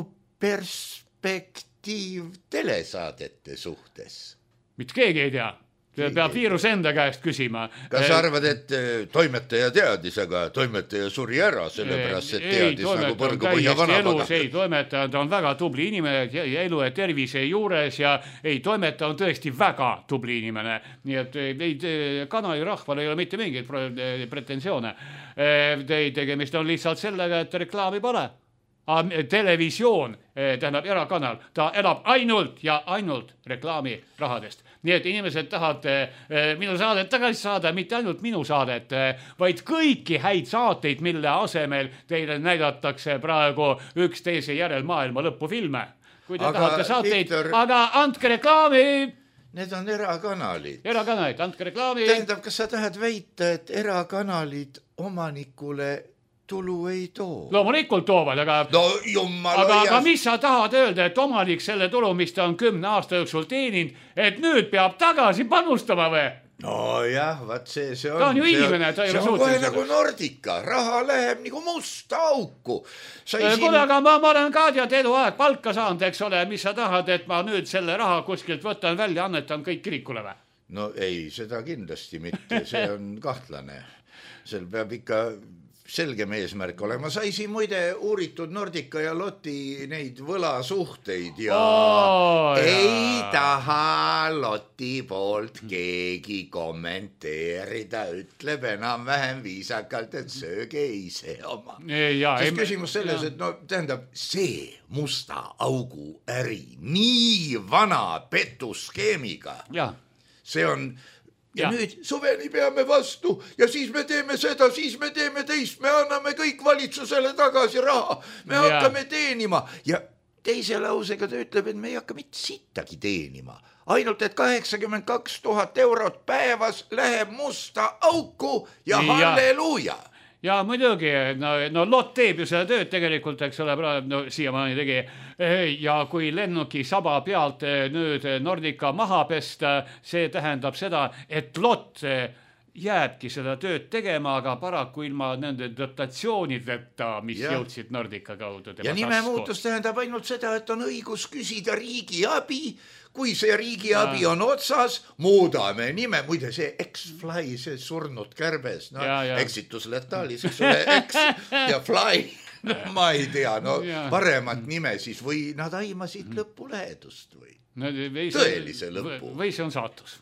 S3: perspektiiv telesaadete suhtes?
S4: Mitte keegi ei tea. Peab viirus enda käest küsima.
S3: Kas arvad, et toimetaja teadis, aga toimetaja suri ära, sellepärast, et teadis ei, nagu põrgu põhja vanapada?
S4: Ei, toimetaja on väga tubli inimene ja elu ja tervise juures ja ei, toimetaja on tõesti väga tubli inimene. Nii et neid kanali rahval ei ole mitte mingeid pretensioone. Tegemist on lihtsalt sellega, et reklaami pole. Televisioon, tähendab erakanal, ta elab ainult ja ainult reklaami rahadest. Nii et inimesed tahavad minu saadet tagasi saada, mitte ainult minu saadet, vaid kõiki häid saateid, mille asemel teile näidatakse praegu üksteise järel maailma lõpufilme. Kui te aga, tahate saateid, Victor, aga andke reklaami.
S3: Need on erakanalid.
S4: Erakanalid, andke reklaami.
S3: Tähendab, kas sa tahad väita, et erakanalid omanikule tulu ei too?
S4: Loomulikult toovad, aga,
S3: no, jummala,
S4: aga, aga mis sa tahad öelda, et omanik selle tulu, mis ta on kümne aasta jooksul teeninud, et nüüd peab tagasi panustama või?
S3: No jah, vaat see, see on.
S4: Ta on ju inimene, ta ei ole suutnud.
S3: See on kohe nagu Nordica, raha läheb nagu musta auku.
S4: Kuule, siin... aga ma, ma olen ka tead eluaeg palka saanud, eks ole, mis sa tahad, et ma nüüd selle raha kuskilt võtan välja, annetan kõik kirikule või?
S3: No ei, seda kindlasti mitte, see on kahtlane. Seal peab ikka selgem eesmärk olema. Sai siin muide uuritud Nordica ja Lotti neid võlasuhteid ja oh, ei jaa. taha Lotti poolt keegi kommenteerida, ütleb enam-vähem viisakalt, et sööge ise oma.
S4: Ja,
S3: siis ei, küsimus selles, ja. et no tähendab see musta augu äri nii vana petuskeemiga, ja. see on ja, ja nüüd suveni peame vastu ja siis me teeme seda, siis me teeme teist, me anname kõik valitsusele tagasi raha, me ja. hakkame teenima ja teise lausega ta ütleb, et me ei hakka mitte sittagi teenima, ainult et kaheksakümmend kaks tuhat eurot päevas läheb musta auku ja, ja. halleluuja.
S4: Ja muidugi, no, no Lott teeb ju seda tööd tegelikult, eks ole, no siiamaani tegi ja kui lennuki saba pealt nüüd Nordica maha pesta, see tähendab seda, et Lott jääbki seda tööd tegema, aga paraku ilma nende dotatsioonideta, mis ja. jõudsid Nordica kaudu.
S3: Ja nime muutus tähendab ainult seda, et on õigus küsida riigi abi. Kui see riigi abi ja. on otsas, muudame nime. Muide, see X-Fly, see surnud kärbes, no ja, ja. eksitus letaalis, eks ole, X ja Fly. No, ma ei tea, no ja. paremat nime siis või nad aimasid lõpu lähedust või
S4: no, või
S3: tõelise lõpu.
S4: Või see on saatus.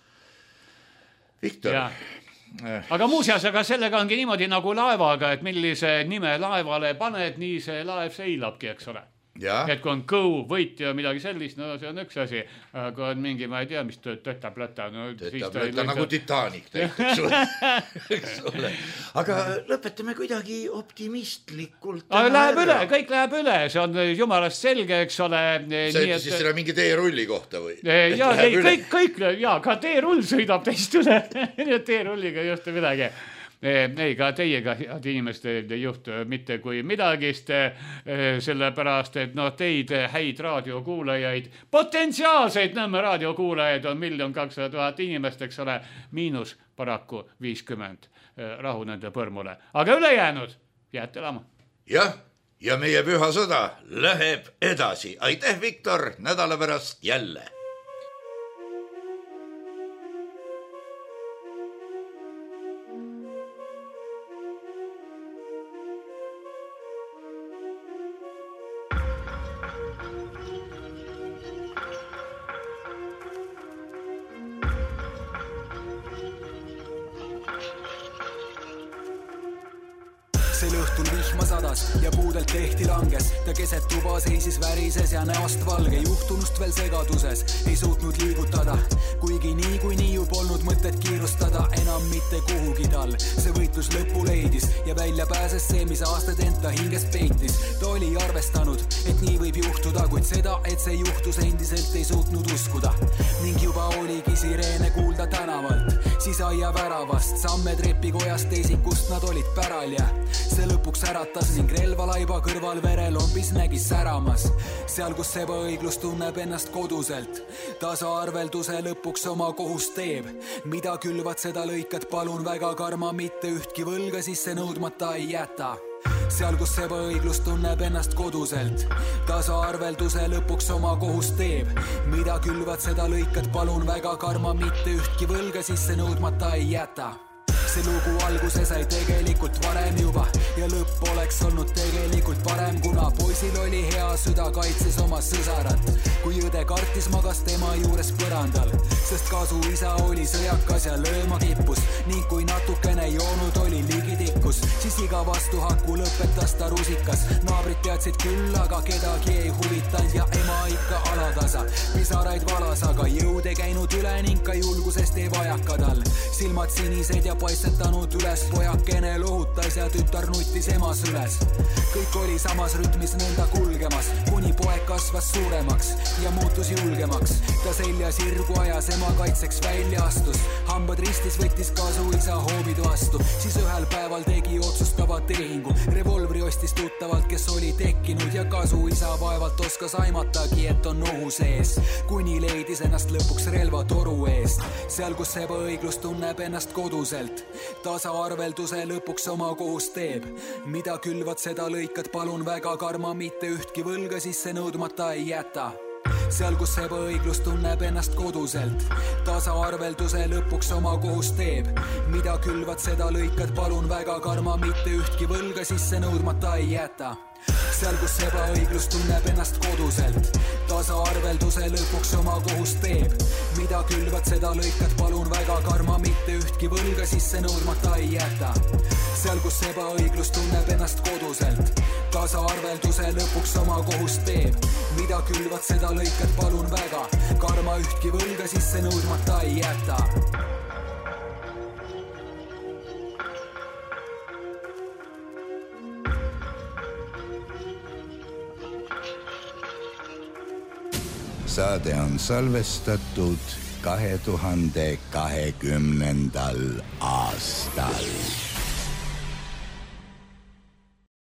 S3: Viktor. Ja.
S4: Aga muuseas, aga sellega ongi niimoodi nagu laevaga, et millise nime laevale paned, nii see laev seilabki, eks ole. et kui on kõu, võit ja midagi sellist, no see on üks asi, aga on mingi, ma ei tea, mis tötablõta. No,
S3: tötablõta nagu Titanic näiteks. Aga lõpetame kuidagi optimistlikult.
S4: Läheb üle, kõik läheb üle, see on jumalast selge, eks ole.
S3: Sa ütles siis seda mingi teerulli kohta või?
S4: Ja, ei, kõik, kõik, ja ka teerull sõidab teist üle. Teerulliga ei juhtu midagi. Ei, ka teiega, head inimeste juht, mitte kui midagist, sellepärast, et no teid häid raadiokuulajaid, potentsiaalseid Nõmme raadiokuulajaid on miljon kakssada tuhat inimest, eks ole, miinus paraku viiskümmend. Rahu nende põrmule. Aga ülejäänud, jääte elama.
S3: Jah, ja meie püha sõda läheb edasi. Aitäh, Viktor, nädala pärast jälle.
S5: Õhtul vihma sadas ja puudelt tehti langes. Ta keset tuba seisis värises ja näost valge. Juhtunust veel segaduses ei suutnud liigutada. Kuigi nii kui nii ju polnud mõtet kiirustada. Enam mitte kuhugi tal see võitlus lõpu leidis. Ja välja pääses see, mis aastad enta hinges peitis. Ta oli arvestanud, et nii võib juhtuda. Kuid seda, et see juhtus endiselt ei suutnud uskuda. Ning juba oligi sireene kuulda tänavalt. Siis aia väravast, samme trepikojast teisikust nad olid päral ja see lõpuks äratas ning relvalaiba kõrval verelombis nägis säramas. Seal, kus ebaõiglus tunneb ennast koduselt, tasaarvelduse lõpuks oma kohust teeb. Mida külvad, seda lõikad, palun väga karma, mitte ühtki võlga sisse nõudmata ei jäta. Seal, kus ebaõiglus tunneb ennast koduselt, tasaarvelduse lõpuks oma kohust teeb. Mida külvad, seda lõikad, palun väga karma, mitte ühtki võlga sisse nõudmata ei jäta. See lugu alguse sai tegelikult varem juba ja lõpp oleks olnud tegelikult parem, kuna poisil oli hea süda, kaitses oma sõsarat. Kui õde kartis, magas tema juures põrandal, sest kasu isa oli sõjakas ja lööma kippus ning kui natukene joonud oli ligitikkus, siis iga vastuhaku lõpetas ta rusikas. Naabrid teadsid küll, aga kedagi ei huvitanud ja ema ikka alatasa. Pisaraid valas, aga jõud ei käinud üle ning ka julgusest ei vajaka tal. Silmad sinised ja paistetanud üles, pojakene lohutas ja tütar nutis emas üles. Kõik oli samas rütmis nõnda kulgemas, kuni poeg kasvas suuremaks ja muutus julgemaks. Ta selja sirgu ajas, ema kaitseks välja astus. Hambad ristis, võttis kasu isa hoobid vastu. Siis ühel päeval tegi otsustava tehingu. Revolvri ostis tuttavalt, kes oli tekkinud ja kasu isa vaevalt oskas aimatagi, et on ohu sees. Kuni leidis ennast lõpuks relva toru eest. Seal, kus ebaõiglus tunneb ennast koduselt, tasaarvelduse lõpuks oma kohust teeb. Mida külvad, seda lõikad, palun väga karma, mitte ühtki võlga sisse nõudmata ei jäta. Seal, kus ebaõiglus tunneb ennast koduselt, tasaarvelduse lõpuks oma kohust teeb. Mida külvad, seda lõikad, palun väga karma, mitte ühtki võlga sisse nõudmata ei jäta. Seal, kus ebaõiglus tunneb ennast koduselt, tasaarvelduse lõpuks oma kohust teeb. Mida külvad, seda lõikad, palun väga karma, mitte ühtki võlga sisse nõudmata ei jäta. Seal, kus ebaõiglus tunneb ennast koduselt, tasaarvelduse lõpuks oma kohust teeb. Mida külvad, seda lõikad, palun väga karma, ühtki võlga sisse nõudmata ei jäta.
S3: Saade on salvestatud kahe tuhande kahekümnendal aastal.